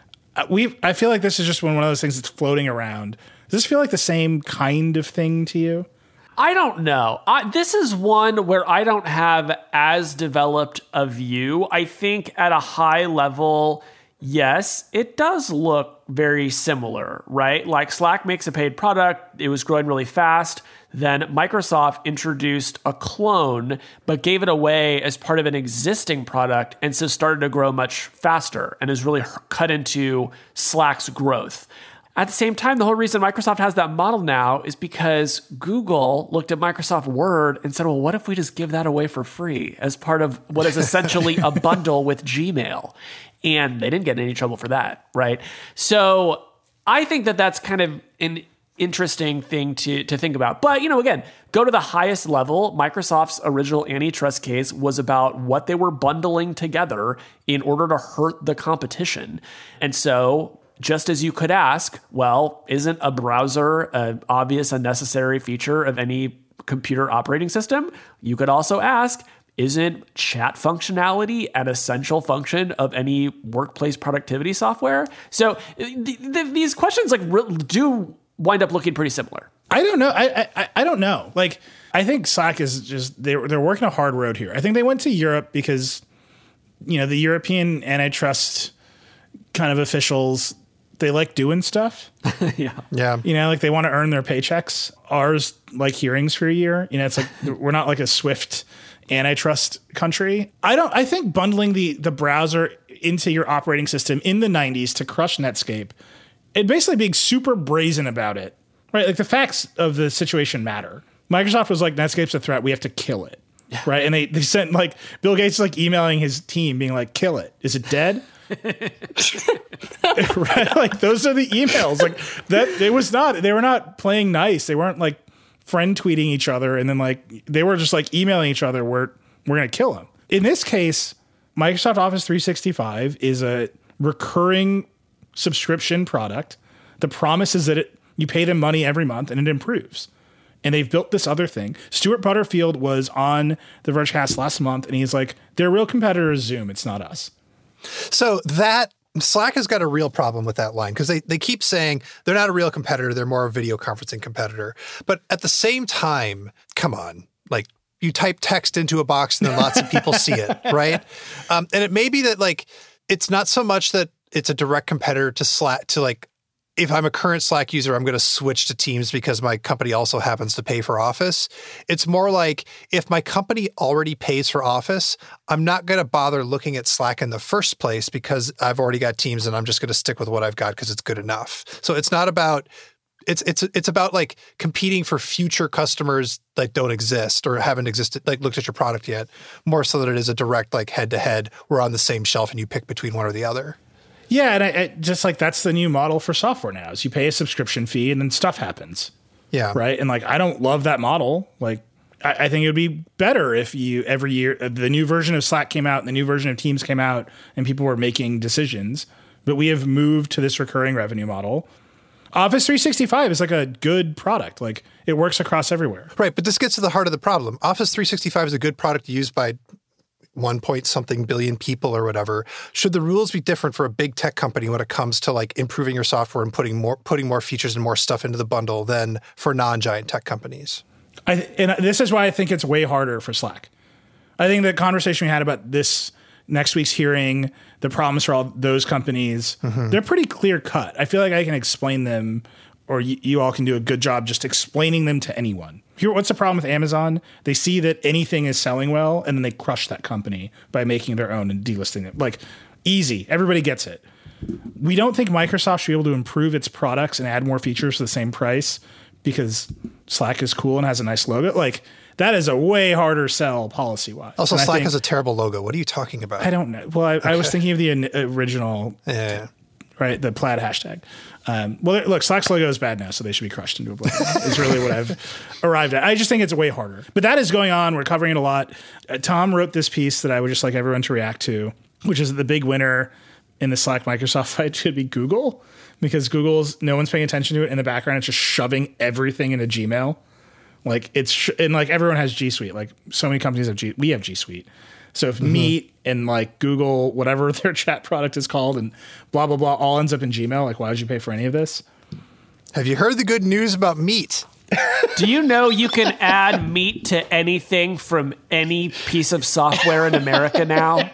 I feel like this is just one of those things that's floating around. Does this feel like the same kind of thing to you? I don't know. This is one where I don't have as developed a view. I think at a high level, yes, it does look very similar, right? Like Slack makes a paid product. It was growing really fast. Then Microsoft introduced a clone, but gave it away as part of an existing product, and so started to grow much faster and has really cut into Slack's growth. At the same time, the whole reason Microsoft has that model now is because Google looked at Microsoft Word and said, well, what if we just give that away for free as part of what is essentially a bundle with Gmail? And they didn't get in any trouble for that, right? So I think that that's kind of an interesting thing to think about. But, again, go to the highest level. Microsoft's original antitrust case was about what they were bundling together in order to hurt the competition. And so just as you could ask, well, isn't a browser an obvious and necessary feature of any computer operating system? You could also ask, isn't chat functionality an essential function of any workplace productivity software? So these questions do wind up looking pretty similar. I don't know. I don't know. Like, I think Slack is just, they're working a hard road here. I think they went to Europe because, the European antitrust kind of officials They like doing stuff. Yeah. You know, like they want to earn their paychecks. Ours like hearings for a year. You know, it's like we're not like a swift antitrust country. I think bundling the browser into your operating system in the 90s to crush Netscape, and basically being super brazen about it, right? Like the facts of the situation matter. Microsoft was like, Netscape's a threat. We have to kill it. Right. And they sent like Bill Gates like emailing his team being like, kill it. Is it dead? Right? Like those are the emails. Like that they were not playing nice. They weren't like friend tweeting each other and then like they were just like emailing each other, we're gonna kill them. In this case, Microsoft Office 365 is a recurring subscription product. The promise is that you pay them money every month and it improves. And they've built this other thing. Stuart Butterfield was on the Vergecast last month, and he's like, their real competitor is Zoom. It's not us. So that Slack has got a real problem with that line because they keep saying they're not a real competitor. They're more a video conferencing competitor. But at the same time, come on, like you type text into a box and then lots of people see it, right? And it may be that like it's not so much that it's a direct competitor to Slack, to like, if I'm a current Slack user, I'm going to switch to Teams because my company also happens to pay for Office. It's more like if my company already pays for Office, I'm not going to bother looking at Slack in the first place because I've already got Teams and I'm just going to stick with what I've got because it's good enough. So it's not about it's about like competing for future customers that don't exist or haven't existed, like looked at your product yet, more so than it is a direct like head to head. We're on the same shelf and you pick between one or the other. Yeah, and I just like that's the new model for software now is you pay a subscription fee and then stuff happens. Yeah. Right. And like I don't love that model. Like I think it would be better if you every year the new version of Slack came out and the new version of Teams came out and people were making decisions. But we have moved to this recurring revenue model. Office 365 is like a good product. Like it works across everywhere. Right. But this gets to the heart of the problem. Office 365 is a good product used by 1-point-something billion people or whatever. Should the rules be different for a big tech company when it comes to like improving your software and putting more features and more stuff into the bundle than for non-giant tech companies? And this is why I think it's way harder for Slack. I think the conversation we had about this next week's hearing, the problems for all those companies, they're pretty clear cut. I feel like I can explain them, or you all can do a good job just explaining them to anyone. What's the problem with Amazon? They see that anything is selling well, and then they crush that company by making their own and delisting it. Like, easy. Everybody gets it. We don't think Microsoft should be able to improve its products and add more features for the same price because Slack is cool and has a nice logo. Like, that is a way harder sell policy-wise. Also, Slack has a terrible logo. What are you talking about? I don't know. Well, I was thinking of the original, right, the plaid hashtag. Well, look, Slack's logo is bad now, so they should be crushed into oblivion is really what I've arrived at. I just think it's way harder. But that is going on. We're covering it a lot. Tom wrote this piece that I would just like everyone to react to, which is that the big winner in the Slack Microsoft fight should be Google, because no one's paying attention to it. In the background, it's just shoving everything into Gmail. Like and like everyone has G Suite. Like so many companies have we have G Suite. So if Meet and like Google, whatever their chat product is called, and blah, blah, blah, all ends up in Gmail, like why would you pay for any of this? Have you heard the good news about Meet? Do you know you can add Meet to anything from any piece of software in America now?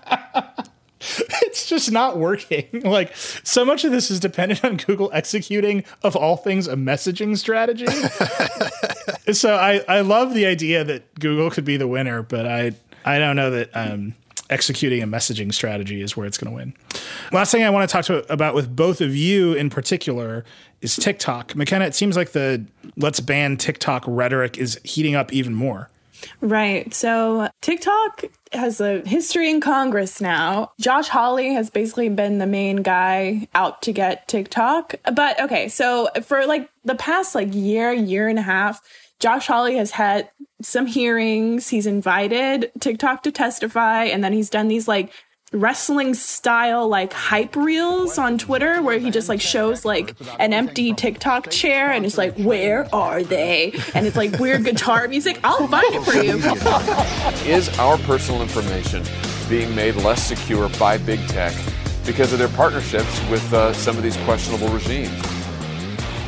It's just not working. Like so much of this is dependent on Google executing, of all things, a messaging strategy. So I love the idea that Google could be the winner, but I don't know that executing a messaging strategy is where it's going to win. Last thing I want to talk about with both of you in particular is TikTok. McKenna, it seems like the let's ban TikTok rhetoric is heating up even more. Right. So TikTok has a history in Congress now. Josh Hawley has basically been the main guy out to get TikTok. But okay, so for like the past like year and a half, Josh Hawley has had some hearings. He's invited TikTok to testify, and then he's done these like wrestling style like hype reels on Twitter where he just like shows like an empty TikTok chair and it's like, where are they? And it's like weird guitar music. I'll find it for you. Is our personal information being made less secure by big tech because of their partnerships with some of these questionable regimes?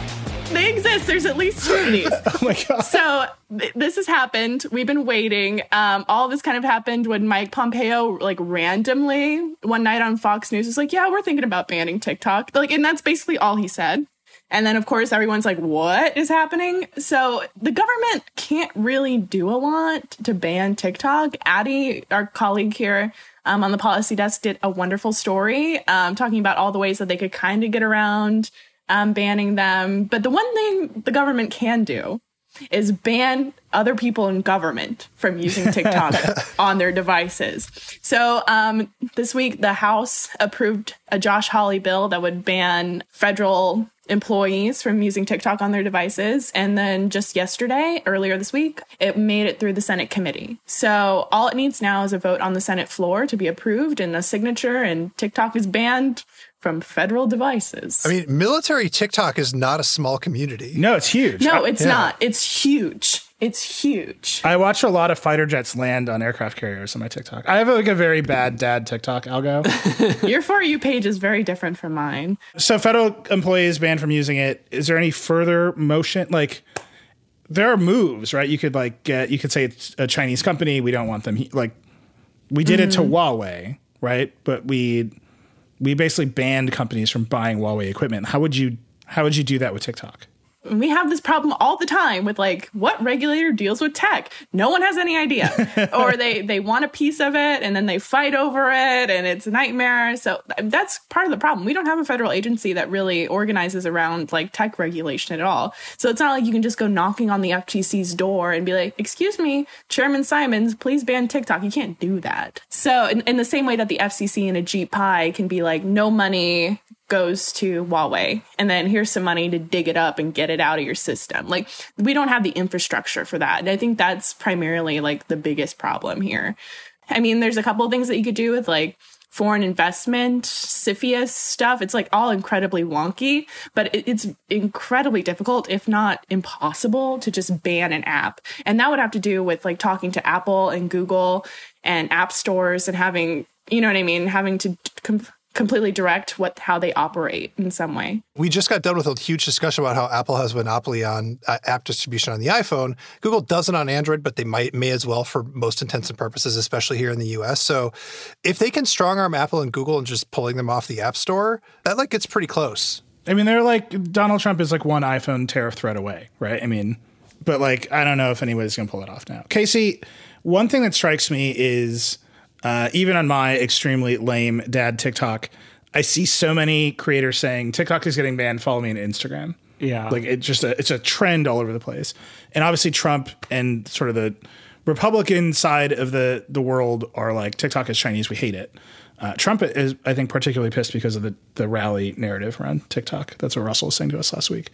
They exist. There's at least 2 of these. Oh my God. So this has happened. We've been waiting. All of this kind of happened when Mike Pompeo, like randomly one night on Fox News was like, yeah, we're thinking about banning TikTok. Like, and that's basically all he said. And then, of course, everyone's like, what is happening? So the government can't really do a lot to ban TikTok. Addie, our colleague here on the policy desk, did a wonderful story talking about all the ways that they could kind of get around banning them. But the one thing the government can do is ban other people in government from using TikTok on their devices. So this week, the House approved a Josh Hawley bill that would ban federal employees from using TikTok on their devices. And then just yesterday, earlier this week, it made it through the Senate committee. So all it needs now is a vote on the Senate floor to be approved and a signature, and TikTok is banned from federal devices. I mean, military TikTok is not a small community. No, it's huge. No, it's not. It's huge. It's huge. I watch a lot of fighter jets land on aircraft carriers on my TikTok. I have like a very bad dad TikTok algo. Your For You page is very different from mine. So federal employees banned from using it. Is there any further motion? Like, there are moves, right? You could you could say it's a Chinese company. We don't want them. Like, we did it to Huawei, right? But we basically banned companies from buying Huawei equipment. How would you do that with TikTok? We have this problem all the time with like, what regulator deals with tech? No one has any idea. Or they want a piece of it and then they fight over it and it's a nightmare. So that's part of the problem. We don't have a federal agency that really organizes around like tech regulation at all. So it's not like you can just go knocking on the FTC's door and be like, excuse me, Chairman Simons, please ban TikTok. You can't do that. So in the same way that the FCC and Ajit Pai can be like, no money goes to Huawei, and then here's some money to dig it up and get it out of your system. Like, we don't have the infrastructure for that. And I think that's primarily like the biggest problem here. I mean, there's a couple of things that you could do with like foreign investment, CFIUS stuff. It's like all incredibly wonky, but it's incredibly difficult, if not impossible, to just ban an app. And that would have to do with like talking to Apple and Google and app stores and having, you know what I mean, having to completely direct how they operate in some way. We just got done with a huge discussion about how Apple has a monopoly on app distribution on the iPhone. Google doesn't on Android, but they may as well for most intents and purposes, especially here in the US. So if they can strong arm Apple and Google and just pulling them off the App Store, that like gets pretty close. I mean, they're like, Donald Trump is like one iPhone tariff threat away, right? I mean, but like, I don't know if anybody's going to pull it off now. Casey, one thing that strikes me is even on my extremely lame dad TikTok, I see so many creators saying TikTok is getting banned. Follow me on Instagram. Yeah, like it's a trend all over the place. And obviously Trump and sort of the Republican side of the world are like, TikTok is Chinese. We hate it. Trump is, I think, particularly pissed because of the rally narrative around TikTok. That's what Russell was saying to us last week.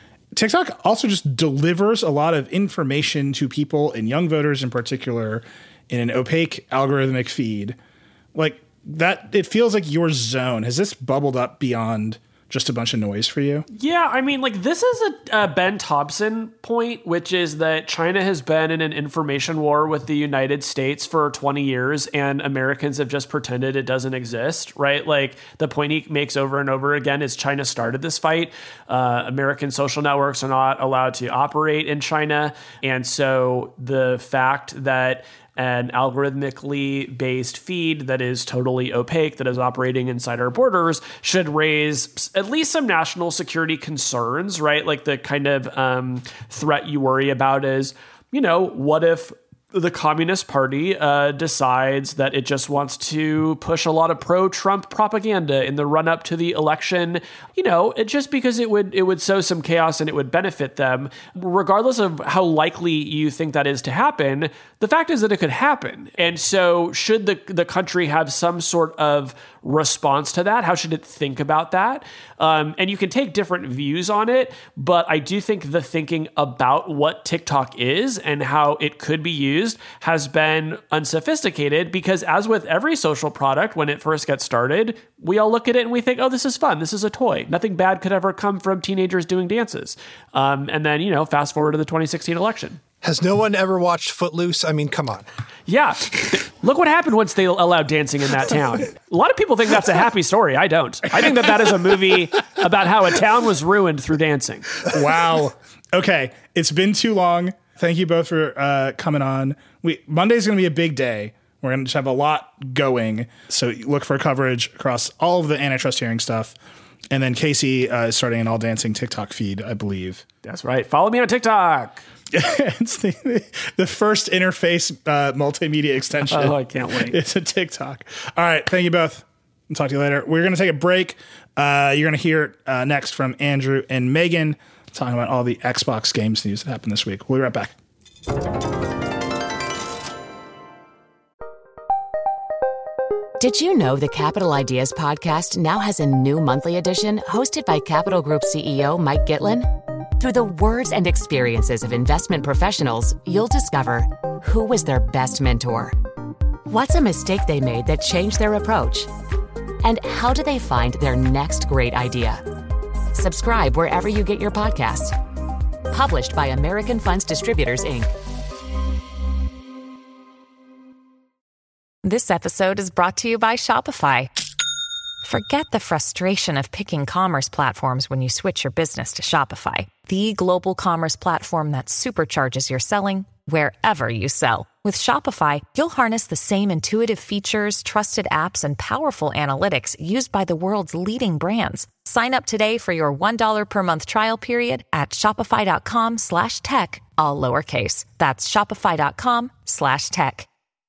TikTok also just delivers a lot of information to people, and young voters in particular, in an opaque algorithmic feed. Like that, it feels like your zone. Has this bubbled up beyond just a bunch of noise for you? Yeah, I mean, like this is a Ben Thompson point, which is that China has been in an information war with the United States for 20 years and Americans have just pretended it doesn't exist, right? Like the point he makes over and over again is China started this fight. American social networks are not allowed to operate in China. And so the fact that an algorithmically based feed that is totally opaque, that is operating inside our borders, should raise at least some national security concerns, right? Like the kind of threat you worry about is, you know, what if the Communist Party decides that it just wants to push a lot of pro-Trump propaganda in the run-up to the election, you know, just because it would sow some chaos and it would benefit them. Regardless of how likely you think that is to happen, the fact is that it could happen. And so should the country have some sort of response to that? How should it think about that? And you can take different views on it, but I do think the thinking about what TikTok is and how it could be used has been unsophisticated, because as with every social product, when it first gets started, we all look at it and we think, oh, this is fun. This is a toy. Nothing bad could ever come from teenagers doing dances. And then, you know, fast forward to the 2016 election. Has no one ever watched Footloose? I mean, come on. Yeah. Look what happened once they allowed dancing in that town. A lot of people think that's a happy story. I don't. I think that is a movie about how a town was ruined through dancing. Wow. Okay. It's been too long. Thank you both for coming on. Monday's going to be a big day. We're going to have a lot going. So look for coverage across all of the antitrust hearing stuff. And then Casey is starting an all dancing TikTok feed, I believe. That's right. Follow me on TikTok. It's the first interface multimedia extension. Oh, I can't wait. It's a TikTok. All right. Thank you both. I'll talk to you later. We're going to take a break. You're going to hear next from Andrew and Megan talking about all the Xbox games news that happened this week. We'll be right back. Did you know the Capital Ideas podcast now has a new monthly edition hosted by Capital Group CEO Mike Gitlin? Through the words and experiences of investment professionals, you'll discover who was their best mentor, what's a mistake they made that changed their approach, and how do they find their next great idea. Subscribe wherever you get your podcasts. Published by American Funds Distributors, Inc. This episode is brought to you by Shopify. Forget the frustration of picking commerce platforms when you switch your business to Shopify, the global commerce platform that supercharges your selling wherever you sell. With Shopify, you'll harness the same intuitive features, trusted apps, and powerful analytics used by the world's leading brands. Sign up today for your $1 per month trial period at shopify.com/tech, all lowercase. That's shopify.com/tech.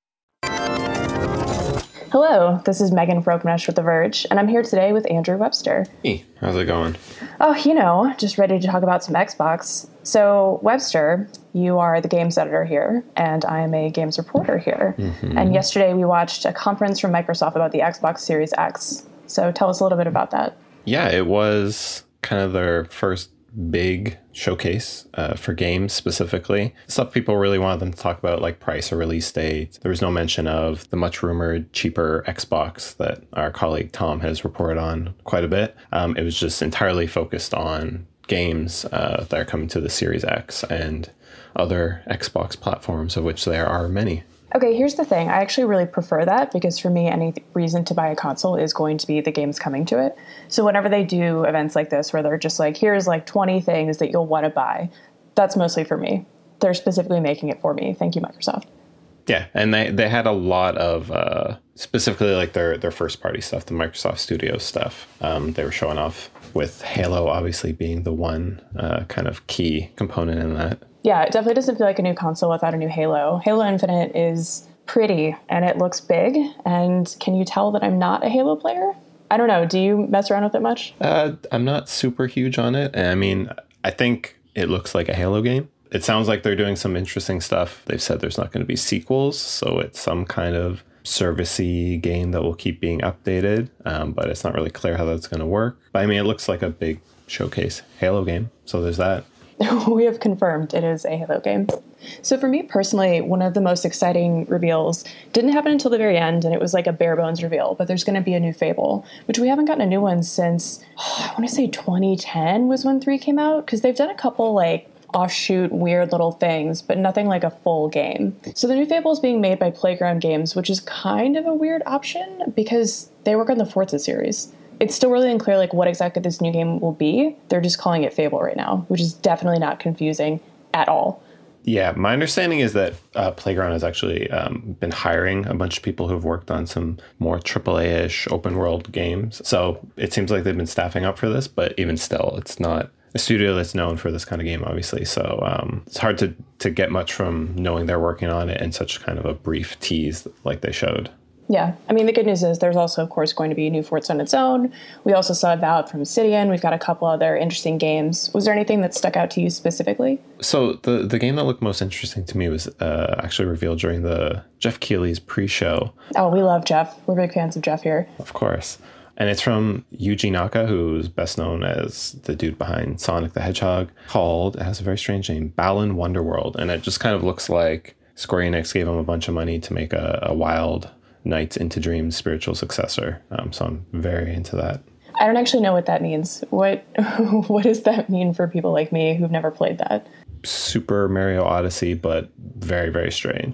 Hello, this is Megan Frognesh with The Verge, and I'm here today with Andrew Webster. Hey, how's it going? Oh, just ready to talk about some Xbox. So, Webster, you are the games editor here, and I am a games reporter here. Mm-hmm. And yesterday we watched a conference from Microsoft about the Xbox Series X. So tell us a little bit about that. Yeah, it was kind of their first big showcase for games specifically. Stuff people really wanted them to talk about, like price or release date. There was no mention of the much rumored cheaper Xbox that our colleague Tom has reported on quite a bit. It was just entirely focused on games that are coming to the Series X and other Xbox platforms, of which there are many. Okay, here's the thing. I actually really prefer that because for me, any reason to buy a console is going to be the games coming to it. So whenever they do events like this where they're just like, here's like 20 things that you'll want to buy, that's mostly for me. They're specifically making it for me. Thank you, Microsoft. Yeah, and they had a lot of specifically like their first party stuff, the Microsoft Studios stuff. They were showing off with Halo obviously being the one kind of key component in that. Yeah, it definitely doesn't feel like a new console without a new Halo. Halo Infinite is pretty and it looks big. And can you tell that I'm not a Halo player? I don't know. Do you mess around with it much? I'm not super huge on it. I mean, I think it looks like a Halo game. It sounds like they're doing some interesting stuff. They've said there's not going to be sequels, so it's some kind of servicey game that will keep being updated, but it's not really clear how that's going to work. But I mean, it looks like a big showcase Halo game, so there's that. We have confirmed it is a Halo game. So for me personally, one of the most exciting reveals didn't happen until the very end, and it was like a bare bones reveal, but there's going to be a new Fable, which we haven't gotten a new one since, I want to say 2010 was when 3 came out, because they've done a couple like offshoot weird little things, but nothing like a full game. So the new Fable is being made by Playground Games, which is kind of a weird option because they work on the Forza series. It's still really unclear like what exactly this new game will be. They're just calling it Fable right now, which is definitely not confusing at all. Yeah, my understanding is that Playground has actually been hiring a bunch of people who've worked on some more AAA-ish open world games. So it seems like they've been staffing up for this, but even still, it's not a studio that's known for this kind of game, obviously. So it's hard to get much from knowing they're working on it in such kind of a brief tease like they showed. Yeah, I mean, the good news is there's also, of course, going to be a new Forza on its own. We also saw Avowed from Obsidian. We've got a couple other interesting games. Was there anything that stuck out to you specifically? So the game that looked most interesting to me was actually revealed during the Jeff Keighley's pre-show. Oh, we love Jeff. We're big fans of Jeff here. Of course. And it's from Yuji Naka, who's best known as the dude behind Sonic the Hedgehog, it has a very strange name, Balan Wonderworld. And it just kind of looks like Square Enix gave him a bunch of money to make a Wild Nights into Dreams spiritual successor. So I'm very into that. I don't actually know what that means. What does that mean for people like me who've never played that? Super Mario Odyssey, but very, very strange.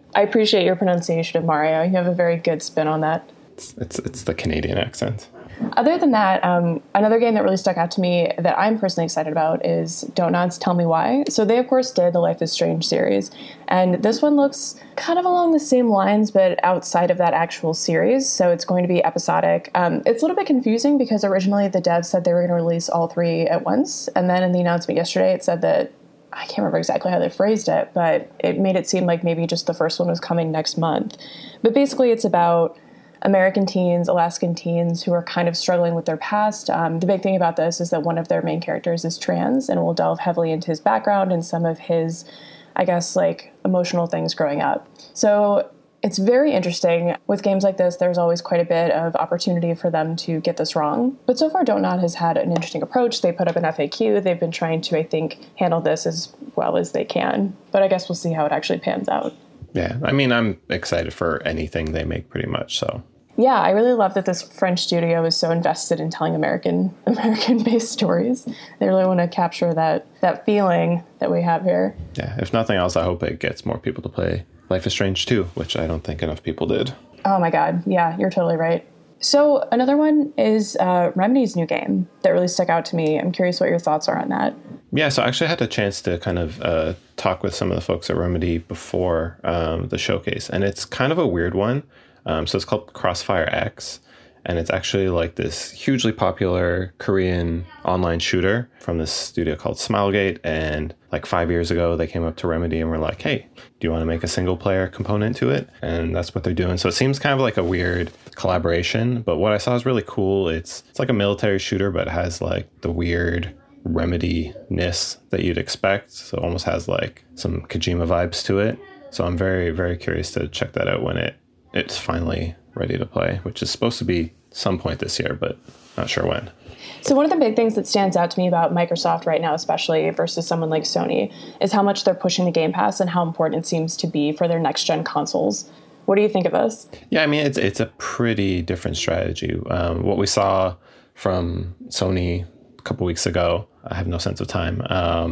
I appreciate your pronunciation of Mario. You have a very good spin on that. It's the Canadian accent. Other than that, another game that really stuck out to me that I'm personally excited about is Dontnod's Tell Me Why. So they, of course, did the Life is Strange series. And this one looks kind of along the same lines, but outside of that actual series. So it's going to be episodic. It's a little bit confusing because originally the devs said they were going to release all 3 at once. And then in the announcement yesterday, it said that, I can't remember exactly how they phrased it, but it made it seem like maybe just the first one was coming next month. But basically it's about American teens, Alaskan teens who are kind of struggling with their past. The big thing about this is that one of their main characters is trans, and we'll delve heavily into his background and some of his, I guess, like emotional things growing up. So it's very interesting. With games like this, there's always quite a bit of opportunity for them to get this wrong. But so far, Dontnod has had an interesting approach. They put up an FAQ. They've been trying to, I think, handle this as well as they can. But I guess we'll see how it actually pans out. Yeah, I mean, I'm excited for anything they make pretty much, so. Yeah, I really love that this French studio is so invested in telling American-based stories. They really want to capture that feeling that we have here. Yeah, if nothing else, I hope it gets more people to play Life is Strange 2, which I don't think enough people did. Oh my god, yeah, you're totally right. So another one is Remedy's new game that really stuck out to me. I'm curious what your thoughts are on that. Yeah, so I actually had a chance to kind of talk with some of the folks at Remedy before the showcase, and it's kind of a weird one. So it's called Crossfire X, and it's actually like this hugely popular Korean online shooter from this studio called Smilegate. And like 5 years ago, they came up to Remedy and were like, hey, do you want to make a single player component to it? And that's what they're doing. So it seems kind of like a weird collaboration, but what I saw is really cool. It's like a military shooter, but it has like the weird Remedy-ness that you'd expect. So it almost has like some Kojima vibes to it. So I'm very, very curious to check that out when it's finally ready to play, which is supposed to be some point this year, but not sure when. So one of the big things that stands out to me about Microsoft right now, especially versus someone like Sony, is how much they're pushing the Game Pass and how important it seems to be for their next-gen consoles. What do you think of this? Yeah, I mean, it's a pretty different strategy. What we saw from Sony a couple weeks ago, I have no sense of time,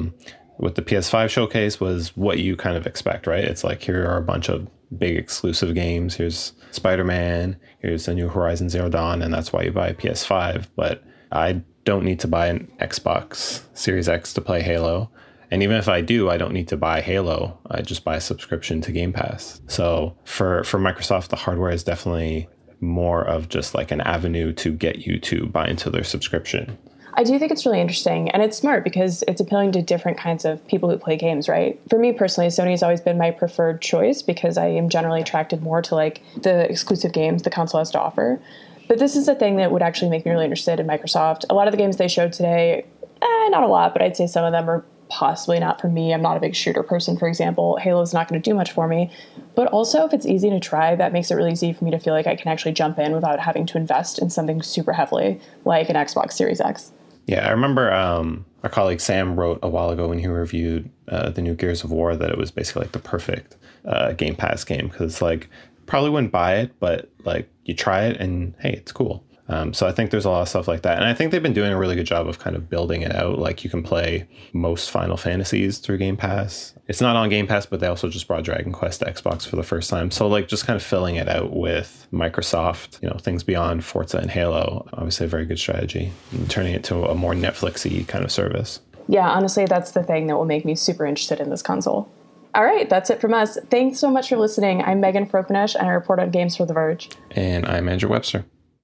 with the PS5 showcase was what you kind of expect, right? It's like, here are a bunch of big exclusive games. Here's Spider-Man, here's the new Horizon Zero Dawn, and that's why you buy a PS5. But I don't need to buy an Xbox Series X to play Halo. And even if I do, I don't need to buy Halo. I just buy a subscription to Game Pass. So for Microsoft, the hardware is definitely more of just like an avenue to get you to buy into their subscription. I do think it's really interesting, and it's smart because it's appealing to different kinds of people who play games, right? For me personally, Sony has always been my preferred choice because I am generally attracted more to like the exclusive games the console has to offer. But this is a thing that would actually make me really interested in Microsoft. A lot of the games they showed today, not a lot, but I'd say some of them are possibly not for me. I'm not a big shooter person, for example. Halo's not going to do much for me. But also, if it's easy to try, that makes it really easy for me to feel like I can actually jump in without having to invest in something super heavily, like an Xbox Series X. Yeah, I remember our colleague Sam wrote a while ago when he reviewed the new Gears of War that it was basically like the perfect Game Pass game because it's like, probably wouldn't buy it, but like you try it and hey, it's cool. So I think there's a lot of stuff like that. And I think they've been doing a really good job of kind of building it out. Like you can play most Final Fantasies through Game Pass. It's not on Game Pass, but they also just brought Dragon Quest to Xbox for the first time. So like just kind of filling it out with Microsoft, things beyond Forza and Halo, obviously a very good strategy, and turning it to a more Netflix-y kind of service. Yeah, honestly, that's the thing that will make me super interested in this console. All right, that's it from us. Thanks so much for listening. I'm Megan Frokmanesh, and I report on games for The Verge. And I'm Andrew Webster.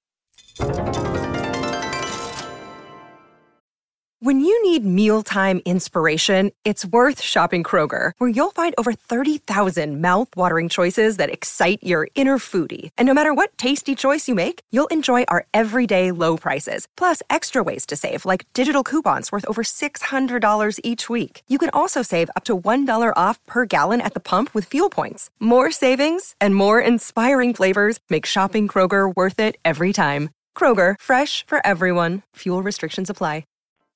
When you need mealtime inspiration, it's worth shopping Kroger, where you'll find over 30,000 mouth-watering choices that excite your inner foodie. And no matter what tasty choice you make, you'll enjoy our everyday low prices, plus extra ways to save, like digital coupons worth over $600 each week. You can also save up to $1 off per gallon at the pump with fuel points. More savings and more inspiring flavors make shopping Kroger worth it every time. Kroger, fresh for everyone. Fuel restrictions apply.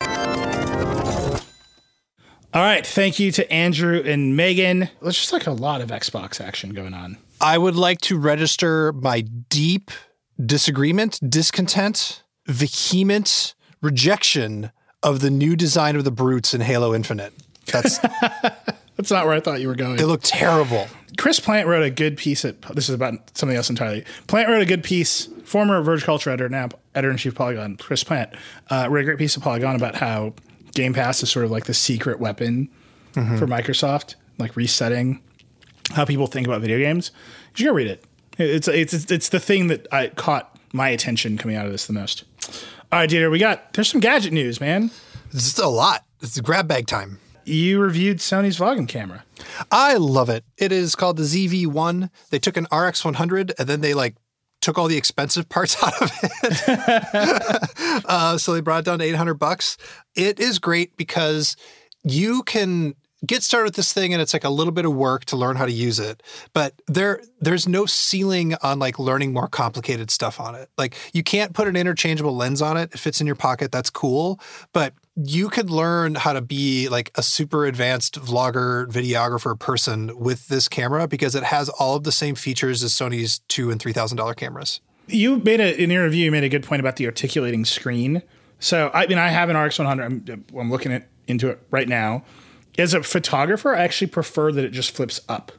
All right. Thank you to Andrew and Megan. There's just like a lot of Xbox action going on. I would like to register my deep disagreement, discontent, vehement rejection of the new design of the brutes in Halo Infinite. That's not where I thought you were going. They look terrible. Chris Plant wrote a good piece this is about something else entirely. Plant wrote a good piece, former Verge Culture editor, now editor-in-chief Polygon, Chris Plant, wrote a great piece of Polygon about how Game Pass is sort of like the secret weapon for Microsoft, like resetting how people think about video games. You should go read it. It's the thing that caught my attention coming out of this the most. All right, Dieter, there's some gadget news, man. This is a lot. It's grab bag time. You reviewed Sony's vlogging camera. I love it. It is called the ZV-1. They took an RX100 and then they took all the expensive parts out of it. So they brought it down to $800. It is great because you can get started with this thing and it's like a little bit of work to learn how to use it. But there's no ceiling on learning more complicated stuff on it. Like you can't put an interchangeable lens on it. It fits in your pocket. That's cool. But you could learn how to be like a super advanced vlogger, videographer person with this camera because it has all of the same features as Sony's $2,000 and $3,000 cameras. You made in your review, you made a good point about the articulating screen. So, I have an RX100. I'm looking into it right now. As a photographer, I actually prefer that it just flips up.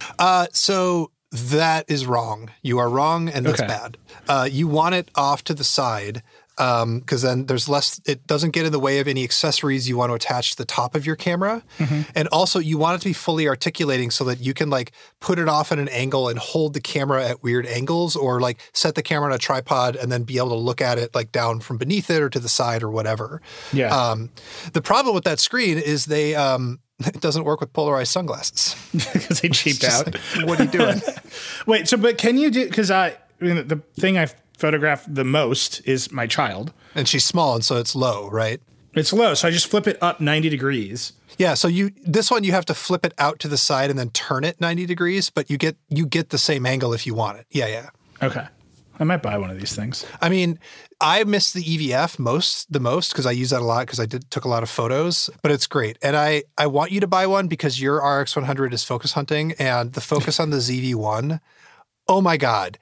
So that is wrong. You are wrong, and that's bad. You want it off to the side because then there's less. It doesn't get in the way of any accessories you want to attach to the top of your camera. Mm-hmm. And also, you want it to be fully articulating so that you can put it off at an angle and hold the camera at weird angles, or set the camera on a tripod and then be able to look at it down from beneath it or to the side or whatever. Yeah. The problem with that screen is they it doesn't work with polarized sunglasses because they cheaped out. What are you doing? Wait. But can you do? Because the thing I photographed the most is my child, and she's small, and so it's low, right? It's low, so I just flip it up 90 degrees. Yeah, so this one you have to flip it out to the side and then turn it 90 degrees, but you get the same angle if you want it. Yeah. Okay. I might buy one of these things. I mean, I miss the EVF the most because I use that a lot because I took a lot of photos, but it's great. And I want you to buy one because your RX100 is focus hunting and the focus on the ZV-1, oh my God.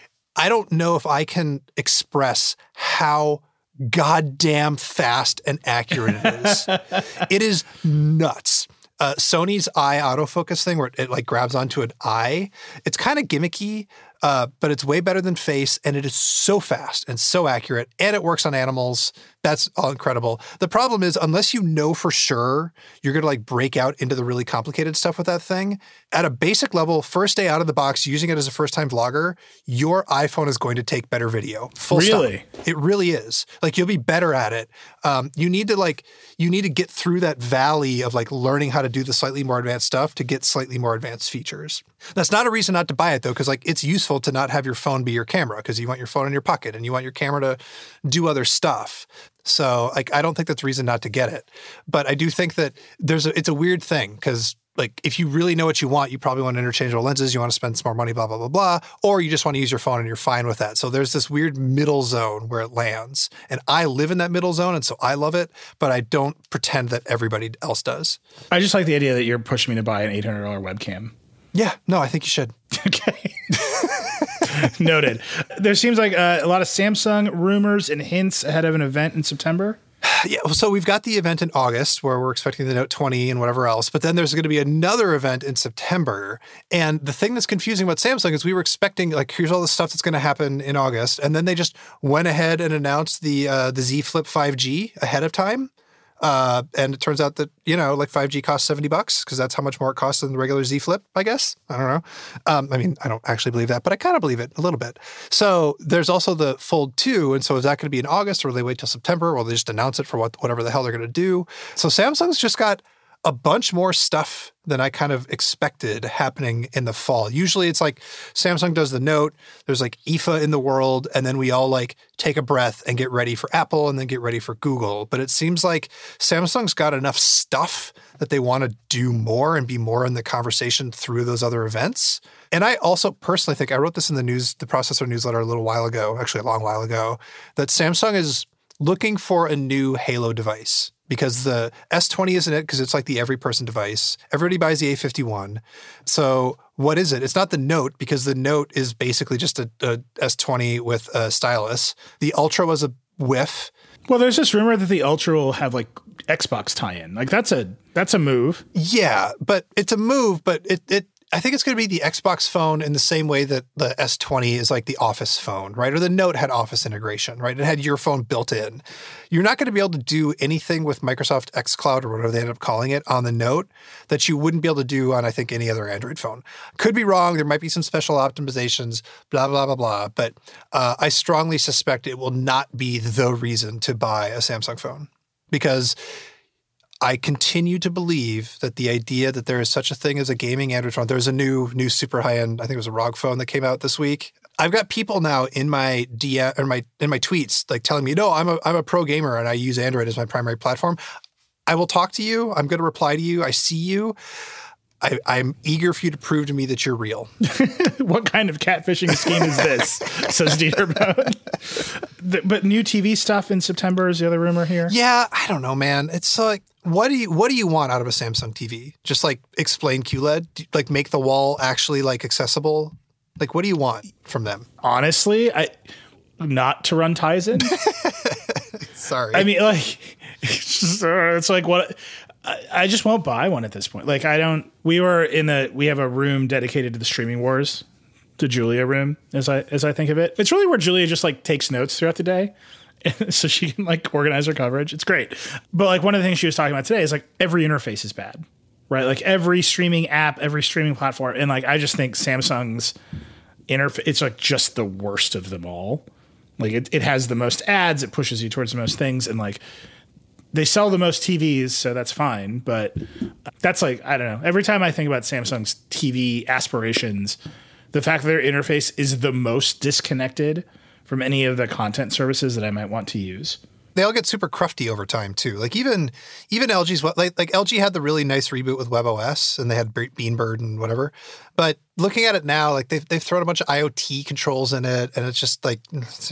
I don't know if I can express how goddamn fast and accurate it is. It is nuts. Sony's eye autofocus thing where it grabs onto an eye, it's kind of gimmicky, but it's way better than face, and it is so fast and so accurate, and it works on animals. That's all incredible. The problem is, unless you know for sure you're going to break out into the really complicated stuff with that thing, at a basic level, first day out of the box, using it as a first-time vlogger, your iPhone is going to take better video. Full really? Stop. It really is. You'll be better at it. You need to get through that valley of learning how to do the slightly more advanced stuff to get slightly more advanced features. That's not a reason not to buy it though, because it's useful to not have your phone be your camera because you want your phone in your pocket and you want your camera to do other stuff. So I don't think that's reason not to get it. But I do think that it's a weird thing because if you really know what you want, you probably want interchangeable lenses, you want to spend some more money, blah, blah, blah, blah, or you just want to use your phone and you're fine with that. So there's this weird middle zone where it lands. And I live in that middle zone, and so I love it, but I don't pretend that everybody else does. I just like the idea that you're pushing me to buy an $800 webcam. Yeah, no, I think you should. Okay. Noted. There seems like a lot of Samsung rumors and hints ahead of an event in September. Yeah, so we've got the event in August where we're expecting the Note 20 and whatever else, but then there's going to be another event in September. And the thing that's confusing about Samsung is we were expecting, here's all the stuff that's going to happen in August, and then they just went ahead and announced the Z Flip 5G ahead of time. And it turns out that, 5G costs $70 because that's how much more it costs than the regular Z Flip, I guess. I don't know. I don't actually believe that, but I kind of believe it a little bit. So there's also the Fold 2. And so is that going to be in August, or will they wait till September, or will they just announce it for whatever the hell they're going to do? So Samsung's just got a bunch more stuff than I kind of expected happening in the fall. Usually it's Samsung does the Note, there's IFA in the world, and then we all take a breath and get ready for Apple and then get ready for Google. But it seems like Samsung's got enough stuff that they want to do more and be more in the conversation through those other events. And I also personally think, I wrote this in the processor newsletter a little while ago, actually a long while ago, that Samsung is looking for a new Halo device. Because the S20 isn't it, because it's the every person device. Everybody buys the A51. So what is it? It's not the Note, because the Note is basically just a S20 with a stylus. The Ultra was a whiff. Well, there's this rumor that the Ultra will have Xbox tie-in. That's a move. Yeah, but it's a move, but I think it's going to be the Xbox phone in the same way that the S20 is like the Office phone, right? Or the Note had Office integration, right? It had your phone built in. You're not going to be able to do anything with Microsoft xCloud or whatever they end up calling it on the Note that you wouldn't be able to do on, I think, any other Android phone. Could be wrong. There might be some special optimizations, blah, blah, blah, blah. But I strongly suspect it will not be the reason to buy a Samsung phone, because I continue to believe that the idea that there is such a thing as a gaming Android phone, there's a new super high-end, I think it was a ROG phone that came out this week. I've got people now in my DM or in my tweets like telling me, no, I'm a pro gamer and I use Android as my primary platform. I will talk to you. I'm going to reply to you. I see you. I'm eager for you to prove to me that you're real. What kind of catfishing scheme is this? Says Dieter. But new TV stuff in September is the other rumor here. Yeah, I don't know, man. It's like, what do you want out of a Samsung TV? Just like explain QLED, like make the wall actually like accessible. Like, what do you want from them? Honestly, not to run Tizen. Sorry. I mean, like, it's like what. I just won't buy one at this point. Like, we have a room dedicated to the streaming wars, the Julia room, as I think of it. It's really where Julia just like takes notes throughout the day so she can like organize her coverage. It's great. But like one of the things she was talking about today is like every interface is bad, right? Like every streaming app, every streaming platform. And like, I just think Samsung's interface, it's like just the worst of them all. Like it has the most ads, it pushes you towards the most things. And like, they sell the most TVs, so that's fine. But that's like, I don't know. Every time I think about Samsung's TV aspirations, the fact that their interface is the most disconnected from any of the content services that I might want to use. They all get super crufty over time too. Like even LG's like LG had the really nice reboot with WebOS and they had Beanbird and whatever. But looking at it now, like they've thrown a bunch of IoT controls in it, and it's just like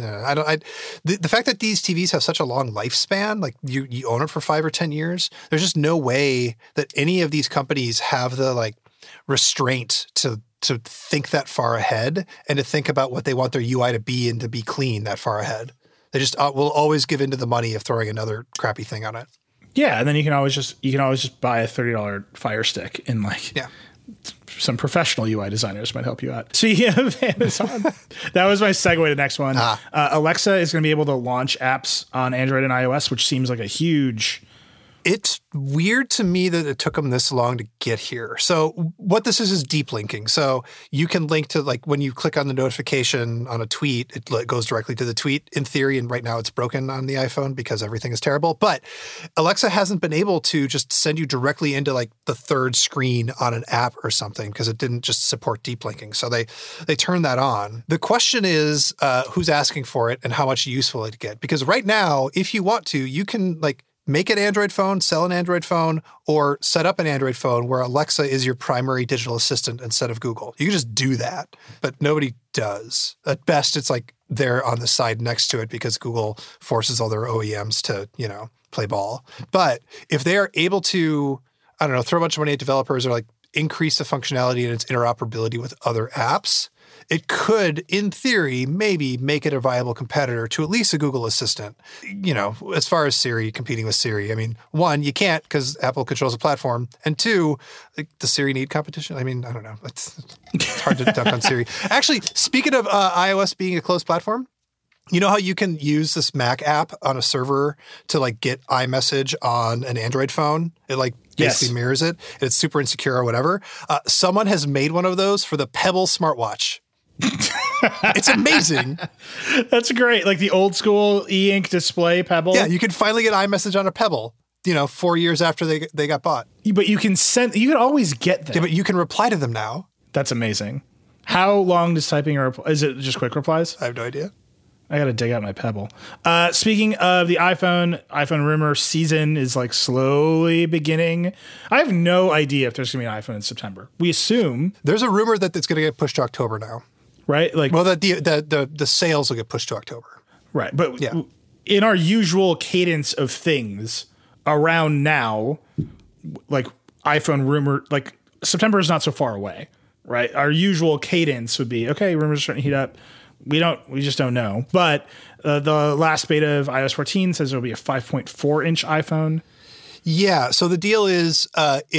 the fact that these TVs have such a long lifespan, like you own it for 5 or 10 years. There's just no way that any of these companies have the like restraint to think that far ahead and to think about what they want their UI to be and to be clean that far ahead. They just will always give into the money of throwing another crappy thing on it. Yeah, and then you can always just buy a $30 Fire Stick and like some professional UI designers might help you out. Speaking of Amazon, that was my segue to the next one. Alexa is going to be able to launch apps on Android and iOS, which seems like a huge. It's weird to me that it took them this long to get here. So what this is deep linking. So you can link to, like, when you click on the notification on a tweet, it goes directly to the tweet in theory. And right now it's broken on the iPhone because everything is terrible. But Alexa hasn't been able to just send you directly into like the third screen on an app or something because it didn't just support deep linking. So they turned that on. The question is who's asking for it and how much use will it get? Because right now, if you want to, you can like make an Android phone, sell an Android phone, or set up an Android phone where Alexa is your primary digital assistant instead of Google. You can just do that, but nobody does. At best, it's like they're on the side next to it because Google forces all their OEMs to, play ball. But if they are able to, I don't know, throw a bunch of money at developers or like increase the functionality and its interoperability with other apps, it could, in theory, maybe make it a viable competitor to at least a Google Assistant. As far as Siri, competing with Siri, I mean, one, you can't because Apple controls the platform. And two, like, does Siri need competition? I mean, I don't know. It's hard to dunk on Siri. Actually, speaking of iOS being a closed platform, you know how you can use this Mac app on a server to like get iMessage on an Android phone? It like basically mirrors it. It's super insecure or whatever. Someone has made one of those for the Pebble smartwatch. It's amazing. That's great. Like the old school e-ink display Pebble. Yeah, you can finally get iMessage on a Pebble, 4 years after they got bought. But you can always get them. Yeah, but you can reply to them now. That's amazing. How long does typing a reply? Is it just quick replies? I have no idea. I got to dig out my Pebble. Speaking of the iPhone rumor season is like slowly beginning. I have no idea if there's going to be an iPhone in September. We assume there's a rumor that it's going to get pushed to October now. Right? Like, well, the sales will get pushed to October. Right. But in our usual cadence of things around now, like iPhone rumor, like September is not so far away, right? Our usual cadence would be, okay, rumors are starting to heat up. We just don't know. But the last beta of iOS 14 says there'll be a 5.4 inch iPhone. Yeah. So the deal is if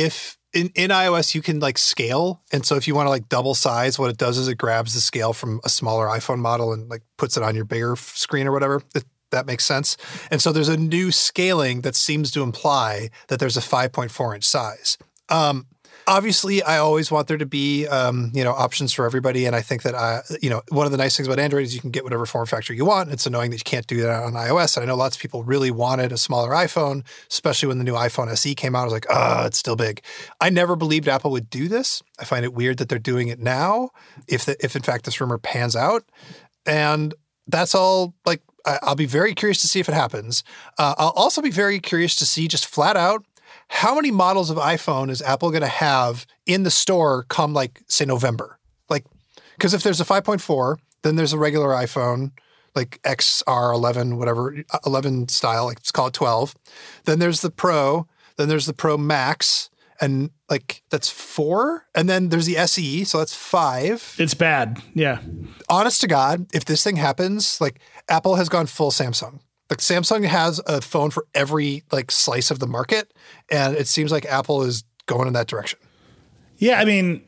in iOS, you can like scale. And so if you want to like double size, what it does is it grabs the scale from a smaller iPhone model and like puts it on your bigger screen or whatever. That makes sense. And so there's a new scaling that seems to imply that there's a 5.4 inch size. Obviously, I always want there to be, options for everybody. And I think that, one of the nice things about Android is you can get whatever form factor you want. It's annoying that you can't do that on iOS. And I know lots of people really wanted a smaller iPhone, especially when the new iPhone SE came out. I was like, it's still big. I never believed Apple would do this. I find it weird that they're doing it now, if in fact this rumor pans out. And that's all, like, I'll be very curious to see if it happens. I'll also be very curious to see just flat out, how many models of iPhone is Apple going to have in the store come, like, say, November? Like, because if there's a 5.4, then there's a regular iPhone, like XR 11, whatever, 11 style, like let's call it 12. Then there's the Pro. Then there's the Pro Max. And, like, that's 4. And then there's the SE, so that's 5. It's bad. Yeah. Honest to God, if this thing happens, like, Apple has gone full Samsung. Like, Samsung has a phone for every, like, slice of the market, and it seems like Apple is going in that direction. Yeah, I mean,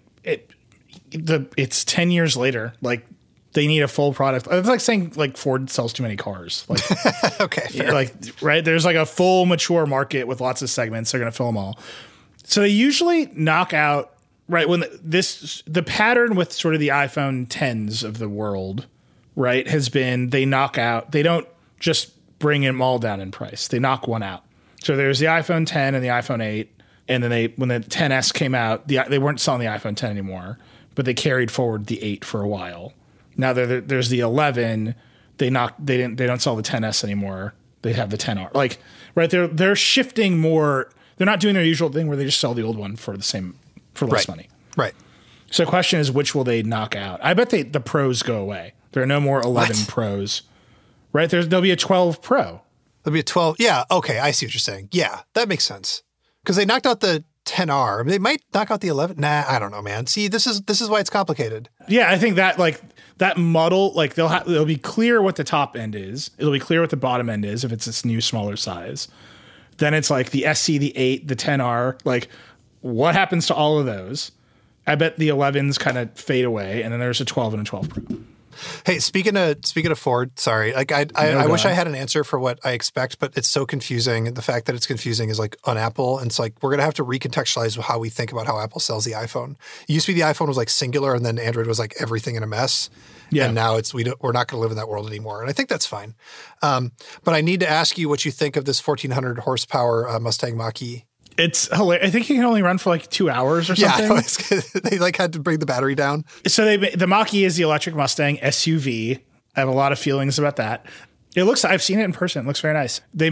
it's 10 years later. Like, they need a full product. It's like saying, like, Ford sells too many cars. Like, okay, fair. Like, right? There's, like, a full mature market with lots of segments. They're going to fill them all. So they usually knock out, right, when the pattern with sort of the iPhone 10s of the world, right, has been they knock out, they don't just bring them all down in price. They knock one out. So there's the iPhone 10 and the iPhone 8. And then when the 10S came out, they weren't selling the iPhone 10 anymore, but they carried forward the 8 for a while. Now there's the 11. They don't sell the 10S anymore. They have the 10R. Like, right, they're shifting more. They're not doing their usual thing where they just sell the old one for less money. Right. So the question is, which will they knock out? I bet the Pros go away. There are no more 11 Pros. Right? There'll be a 12 Pro. There'll be a 12. Yeah. Okay. I see what you're saying. Yeah. That makes sense. Because they knocked out the 10R. I mean, they might knock out the 11. Nah, I don't know, man. See, this is why it's complicated. Yeah. I think that, like, that muddle, like, they'll be clear what the top end is. It'll be clear what the bottom end is if it's this new smaller size. Then it's like the SC, the 8, the 10R. Like, what happens to all of those? I bet the 11s kind of fade away, and then there's a 12 and a 12 Pro. Hey, speaking of Ford, sorry, like I wish I had an answer for what I expect, but it's so confusing. The fact that it's confusing is like on Apple, and it's like we're gonna have to recontextualize how we think about how Apple sells the iPhone. It used to be the iPhone was like singular, and then Android was like everything in a mess. Yeah. And now we're not going to live in that world anymore, and I think that's fine. But I need to ask you what you think of this 1,400 horsepower Mustang Mach-E. It's hilarious. I think you can only run for like 2 hours or something. Yeah, they like had to bring the battery down. So the Mach-E is the electric Mustang SUV. I have a lot of feelings about that. I've seen it in person. It looks very nice. They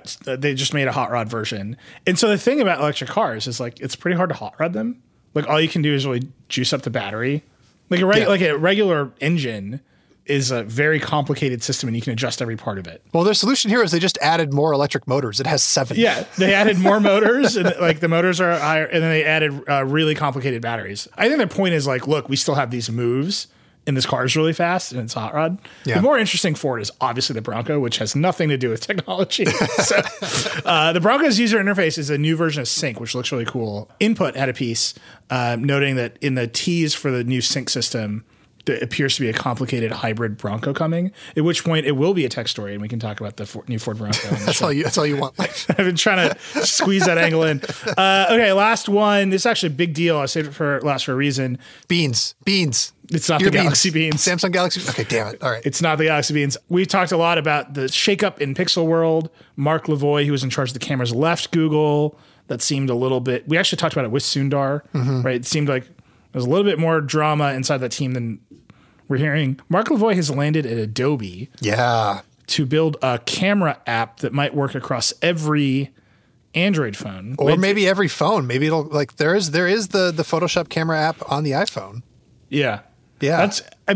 just made a hot rod version. And so the thing about electric cars is like it's pretty hard to hot rod them. Like all you can do is really juice up the battery. Like a regular engine is a very complicated system, and you can adjust every part of it. Well, their solution here is they just added more electric motors. It has 7. Yeah, they added more motors, and like the motors are higher, and then they added really complicated batteries. I think the point is like, look, we still have these moves, and this car is really fast, and it's a hot rod. Yeah. The more interesting Ford is obviously the Bronco, which has nothing to do with technology. So, the Bronco's user interface is a new version of Sync, which looks really cool. Input had a piece noting that in the tease for the new Sync system, there appears to be a complicated hybrid Bronco coming, at which point it will be a tech story, and we can talk about the new Ford Bronco. That's all you want. I've been trying to squeeze that angle in. Okay, last one. This is actually a big deal. I saved it for last for a reason. Beans. It's not the Galaxy Beans. Samsung Galaxy. Okay, damn it. All right. It's not the Galaxy Beans. We talked a lot about the shakeup in Pixel World. Mark Lavoie, who was in charge of the cameras, left Google. That seemed a little bit. We actually talked about it with Sundar, right? It seemed like there's a little bit more drama inside that team than we're hearing. Mark Lavoie has landed at Adobe. Yeah. To build a camera app that might work across every Android phone. Or maybe every phone. Maybe it'll like there is the Photoshop camera app on the iPhone. Yeah. Yeah.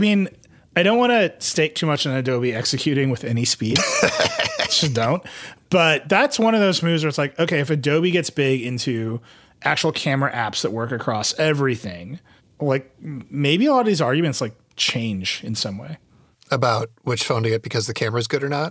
I don't want to stake too much on Adobe executing with any speed. Just don't. But that's one of those moves where it's like, okay, if Adobe gets big into actual camera apps that work across everything, like maybe a lot of these arguments like change in some way. About which phone to get because the camera's good or not?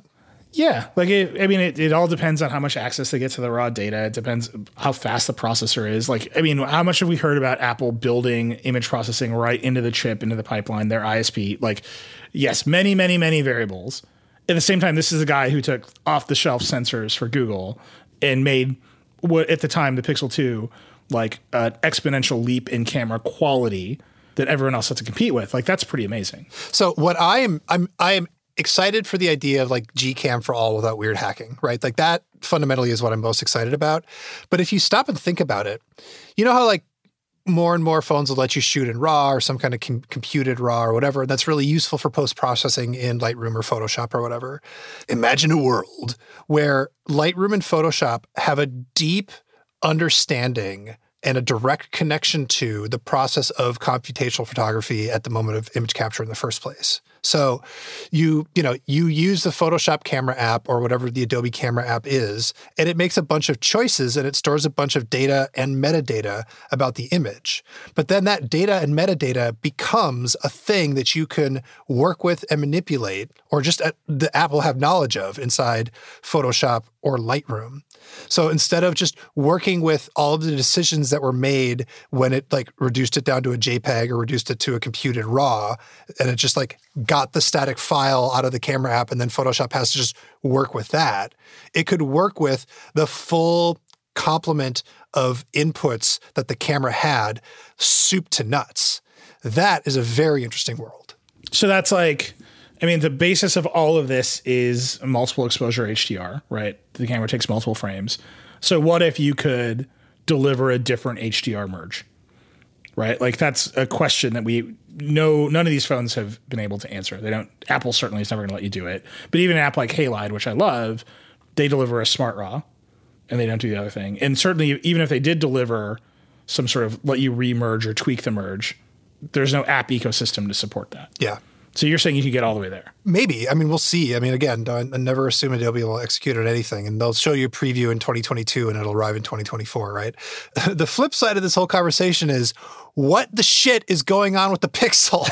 Yeah, like it all depends on how much access they get to the raw data. It depends how fast the processor is. Like, I mean, how much have we heard about Apple building image processing right into the chip, into the pipeline, their ISP? Like, yes, many, many, many variables. At the same time, this is a guy who took off-the-shelf sensors for Google and made what at the time the Pixel 2 like an exponential leap in camera quality that everyone else had to compete with. Like, that's pretty amazing. So what I am excited for the idea of like Gcam for all without weird hacking, right? Like that fundamentally is what I'm most excited about. But if you stop and think about it, you know how like more and more phones will let you shoot in RAW or some kind of computed RAW or whatever. That's really useful for post-processing in Lightroom or Photoshop or whatever. Imagine a world where Lightroom and Photoshop have a deep understanding and a direct connection to the process of computational photography at the moment of image capture in the first place. So you use the Photoshop camera app or whatever the Adobe camera app is, and it makes a bunch of choices and it stores a bunch of data and metadata about the image. But then that data and metadata becomes a thing that you can work with and manipulate, or just the app will have knowledge of inside Photoshop or Lightroom. So instead of just working with all of the decisions that were made when it like reduced it down to a JPEG or reduced it to a computed RAW, and it just like got the static file out of the camera app and then Photoshop has to just work with that, it could work with the full complement of inputs that the camera had, soup to nuts. That is a very interesting world. So that's like, I mean, the basis of all of this is multiple exposure HDR, right? The camera takes multiple frames. So what if you could deliver a different HDR merge, right? Like that's a question that we know none of these phones have been able to answer. They don't. Apple certainly is never going to let you do it. But even an app like Halide, which I love, they deliver a smart RAW, and they don't do the other thing. And certainly, even if they did deliver some sort of let you remerge or tweak the merge, there's no app ecosystem to support that. Yeah. So you're saying you could get all the way there? Maybe. I mean, we'll see. I mean, again, I never assume Adobe will execute on anything, and they'll show you a preview in 2022 and it'll arrive in 2024, right? The flip side of this whole conversation is what the shit is going on with the Pixel?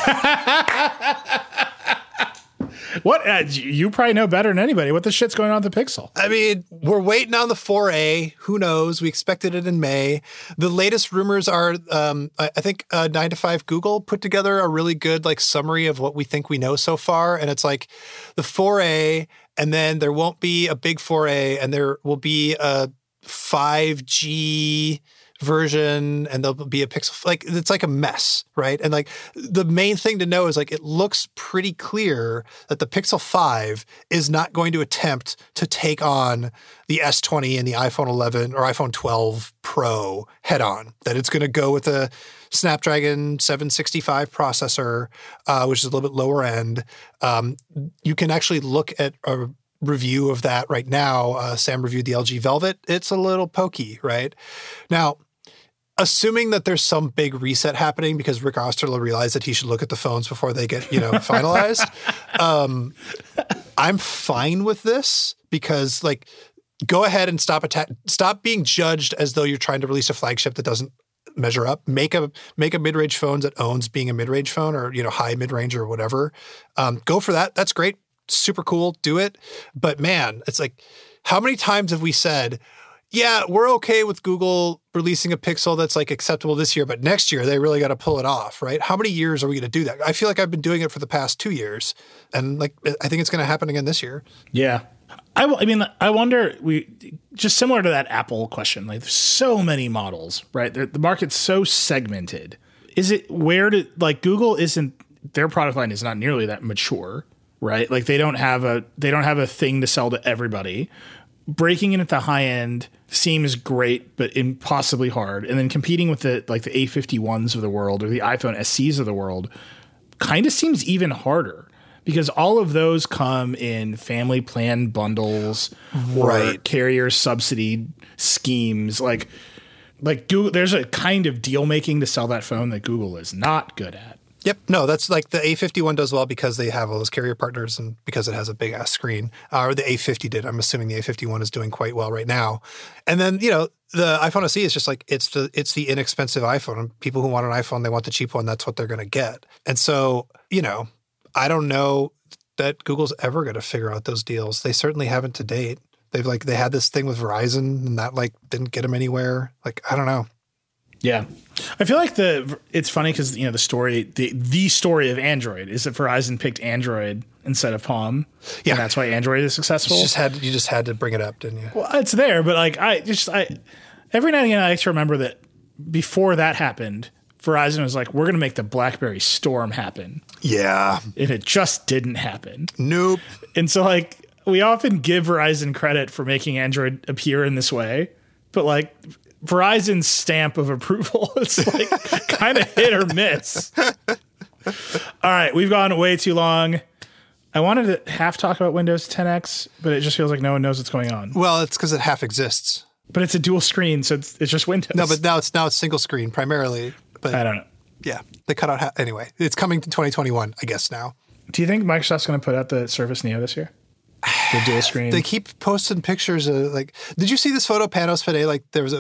What you probably know better than anybody. What the shit's going on with the Pixel? I mean, we're waiting on the 4A. Who knows? We expected it in May. The latest rumors are, I think 9 to 5 Google put together a really good like summary of what we think we know so far, and it's like the 4A, and then there won't be a big 4A, and there will be a 5G version, and there'll be a Pixel. Like it's like a mess, right? And like the main thing to know is like it looks pretty clear that the Pixel 5 is not going to attempt to take on the S20 and the iPhone 11 or iPhone 12 Pro head on. That it's going to go with a Snapdragon 765 processor, which is a little bit lower end. You can actually look at a review of that right now. Sam reviewed the LG Velvet. It's a little pokey, right? Now, assuming that there's some big reset happening because Rick Osterloh realized that he should look at the phones before they get, finalized. I'm fine with this because like, go ahead and stop being judged as though you're trying to release a flagship that doesn't measure up. Make a mid-range phone that owns being a mid-range phone or, high mid-range or whatever. Go for that. That's great. Super cool. Do it. But man, it's like, how many times have we said, yeah, we're okay with Google releasing a Pixel that's like acceptable this year, but next year they really got to pull it off, right? How many years are we going to do that? I feel like I've been doing it for the past 2 years, and like I think it's going to happen again this year. Yeah. I wonder, just similar to that Apple question, like there's so many models, right? The market's so segmented. Is it Google their product line is not nearly that mature, right? Like they don't have a thing to sell to everybody. Breaking in at the high end seems great, but impossibly hard. And then competing with the A51s of the world or the iPhone SEs of the world kind of seems even harder because all of those come in family plan bundles or carrier subsidy schemes. Like Google, there's a kind of deal making to sell that phone that Google is not good at. Yep. No, that's like the A51 does well because they have all those carrier partners and because it has a big ass screen. Or the A50 did. I'm assuming the A51 is doing quite well right now. And then, the iPhone SE is just like it's the inexpensive iPhone. And people who want an iPhone, they want the cheap one. That's what they're going to get. And so, I don't know. that Google's ever going to figure out those deals. They certainly haven't to date. They had this thing with Verizon and that didn't get them anywhere. I don't know. Yeah. I feel like it's funny because, the story of Android is that Verizon picked Android instead of Palm. Yeah. And that's why Android is successful. You just had to bring it up, didn't you? Well, it's there, but every now and again I like to remember that before that happened, Verizon was like, we're going to make the BlackBerry Storm happen. Yeah. And it just didn't happen. Nope. And so we often give Verizon credit for making Android appear in this way, but Verizon's stamp of approval, it's kind of hit or miss. All right, we've gone way too long. I wanted to half talk about Windows 10X, but it just feels like no one knows what's going on. Well, it's because it half exists. But it's a dual screen, so it's just Windows. No, but now it's single screen primarily. But I don't know. Yeah, they cut out anyway. It's coming to 2021, I guess now. Do you think Microsoft's going to put out the Surface Neo this year? The dual screen. They keep posting pictures of Did you see this photo of Panos today? There was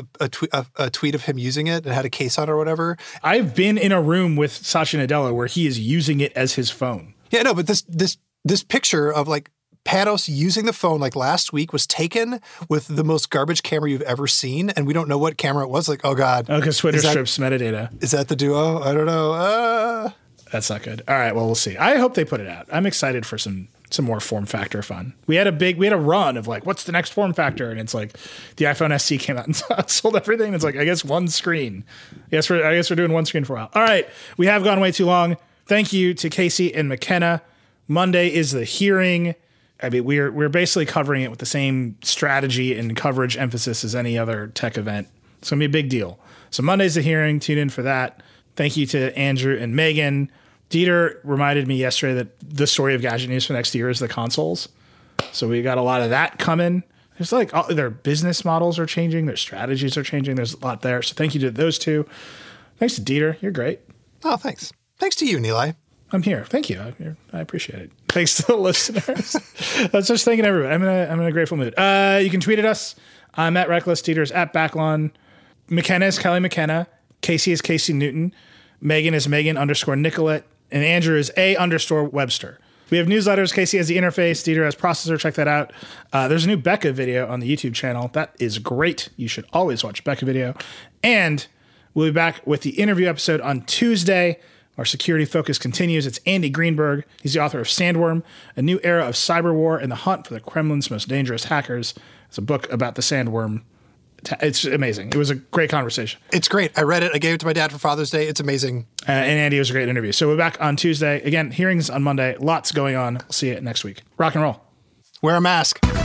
a tweet of him using it and had a case on it or whatever. I've been in a room with Satya Nadella where he is using it as his phone. Yeah, no, but this picture of Panos using the phone last week was taken with the most garbage camera you've ever seen, and we don't know what camera it was. Oh God. Oh, because Twitter strips metadata. Is that the Duo? I don't know. That's not good. All right, well, we'll see. I hope they put it out. I'm excited for some more form factor fun. We had a run of what's the next form factor? And it's the iPhone SE came out and sold everything. It's I guess one screen. I guess we're doing one screen for a while. All right, we have gone way too long. Thank you to Casey and McKenna. Monday is the hearing. I mean, we're basically covering it with the same strategy and coverage emphasis as any other tech event. It's going to be a big deal. So Monday's the hearing. Tune in for that. Thank you to Andrew and Megan. Dieter reminded me yesterday that the story of Gadget News for next year is the consoles. So we got a lot of that coming. There's their business models are changing. Their strategies are changing. There's a lot there. So thank you to those two. Thanks to Dieter. You're great. Oh, thanks. Thanks to you, Nilay. I'm here. Thank you. I appreciate it. Thanks to the listeners. That's just thanking everyone. I'm in a grateful mood. You can tweet at us. I'm at Reckless. Dieter's at Backlon. McKenna is Kelly McKenna. Casey is Casey Newton. Megan is Megan_Nicolette. And Andrew is A_Webster. We have newsletters. Casey has the interface. Dieter has processor. Check that out. There's a new Becca video on the YouTube channel. That is great. You should always watch Becca video. And we'll be back with the interview episode on Tuesday. Our security focus continues. It's Andy Greenberg. He's the author of Sandworm, A New Era of Cyber War and the Hunt for the Kremlin's Most Dangerous Hackers. It's a book about the Sandworm. It's amazing. It was a great conversation. It's great. I read it. I gave it to my dad for Father's Day. It's amazing. And Andy, it was a great interview. So we're back on Tuesday. Again, hearings on Monday. Lots going on. We'll see you next week. Rock and roll. Wear a mask.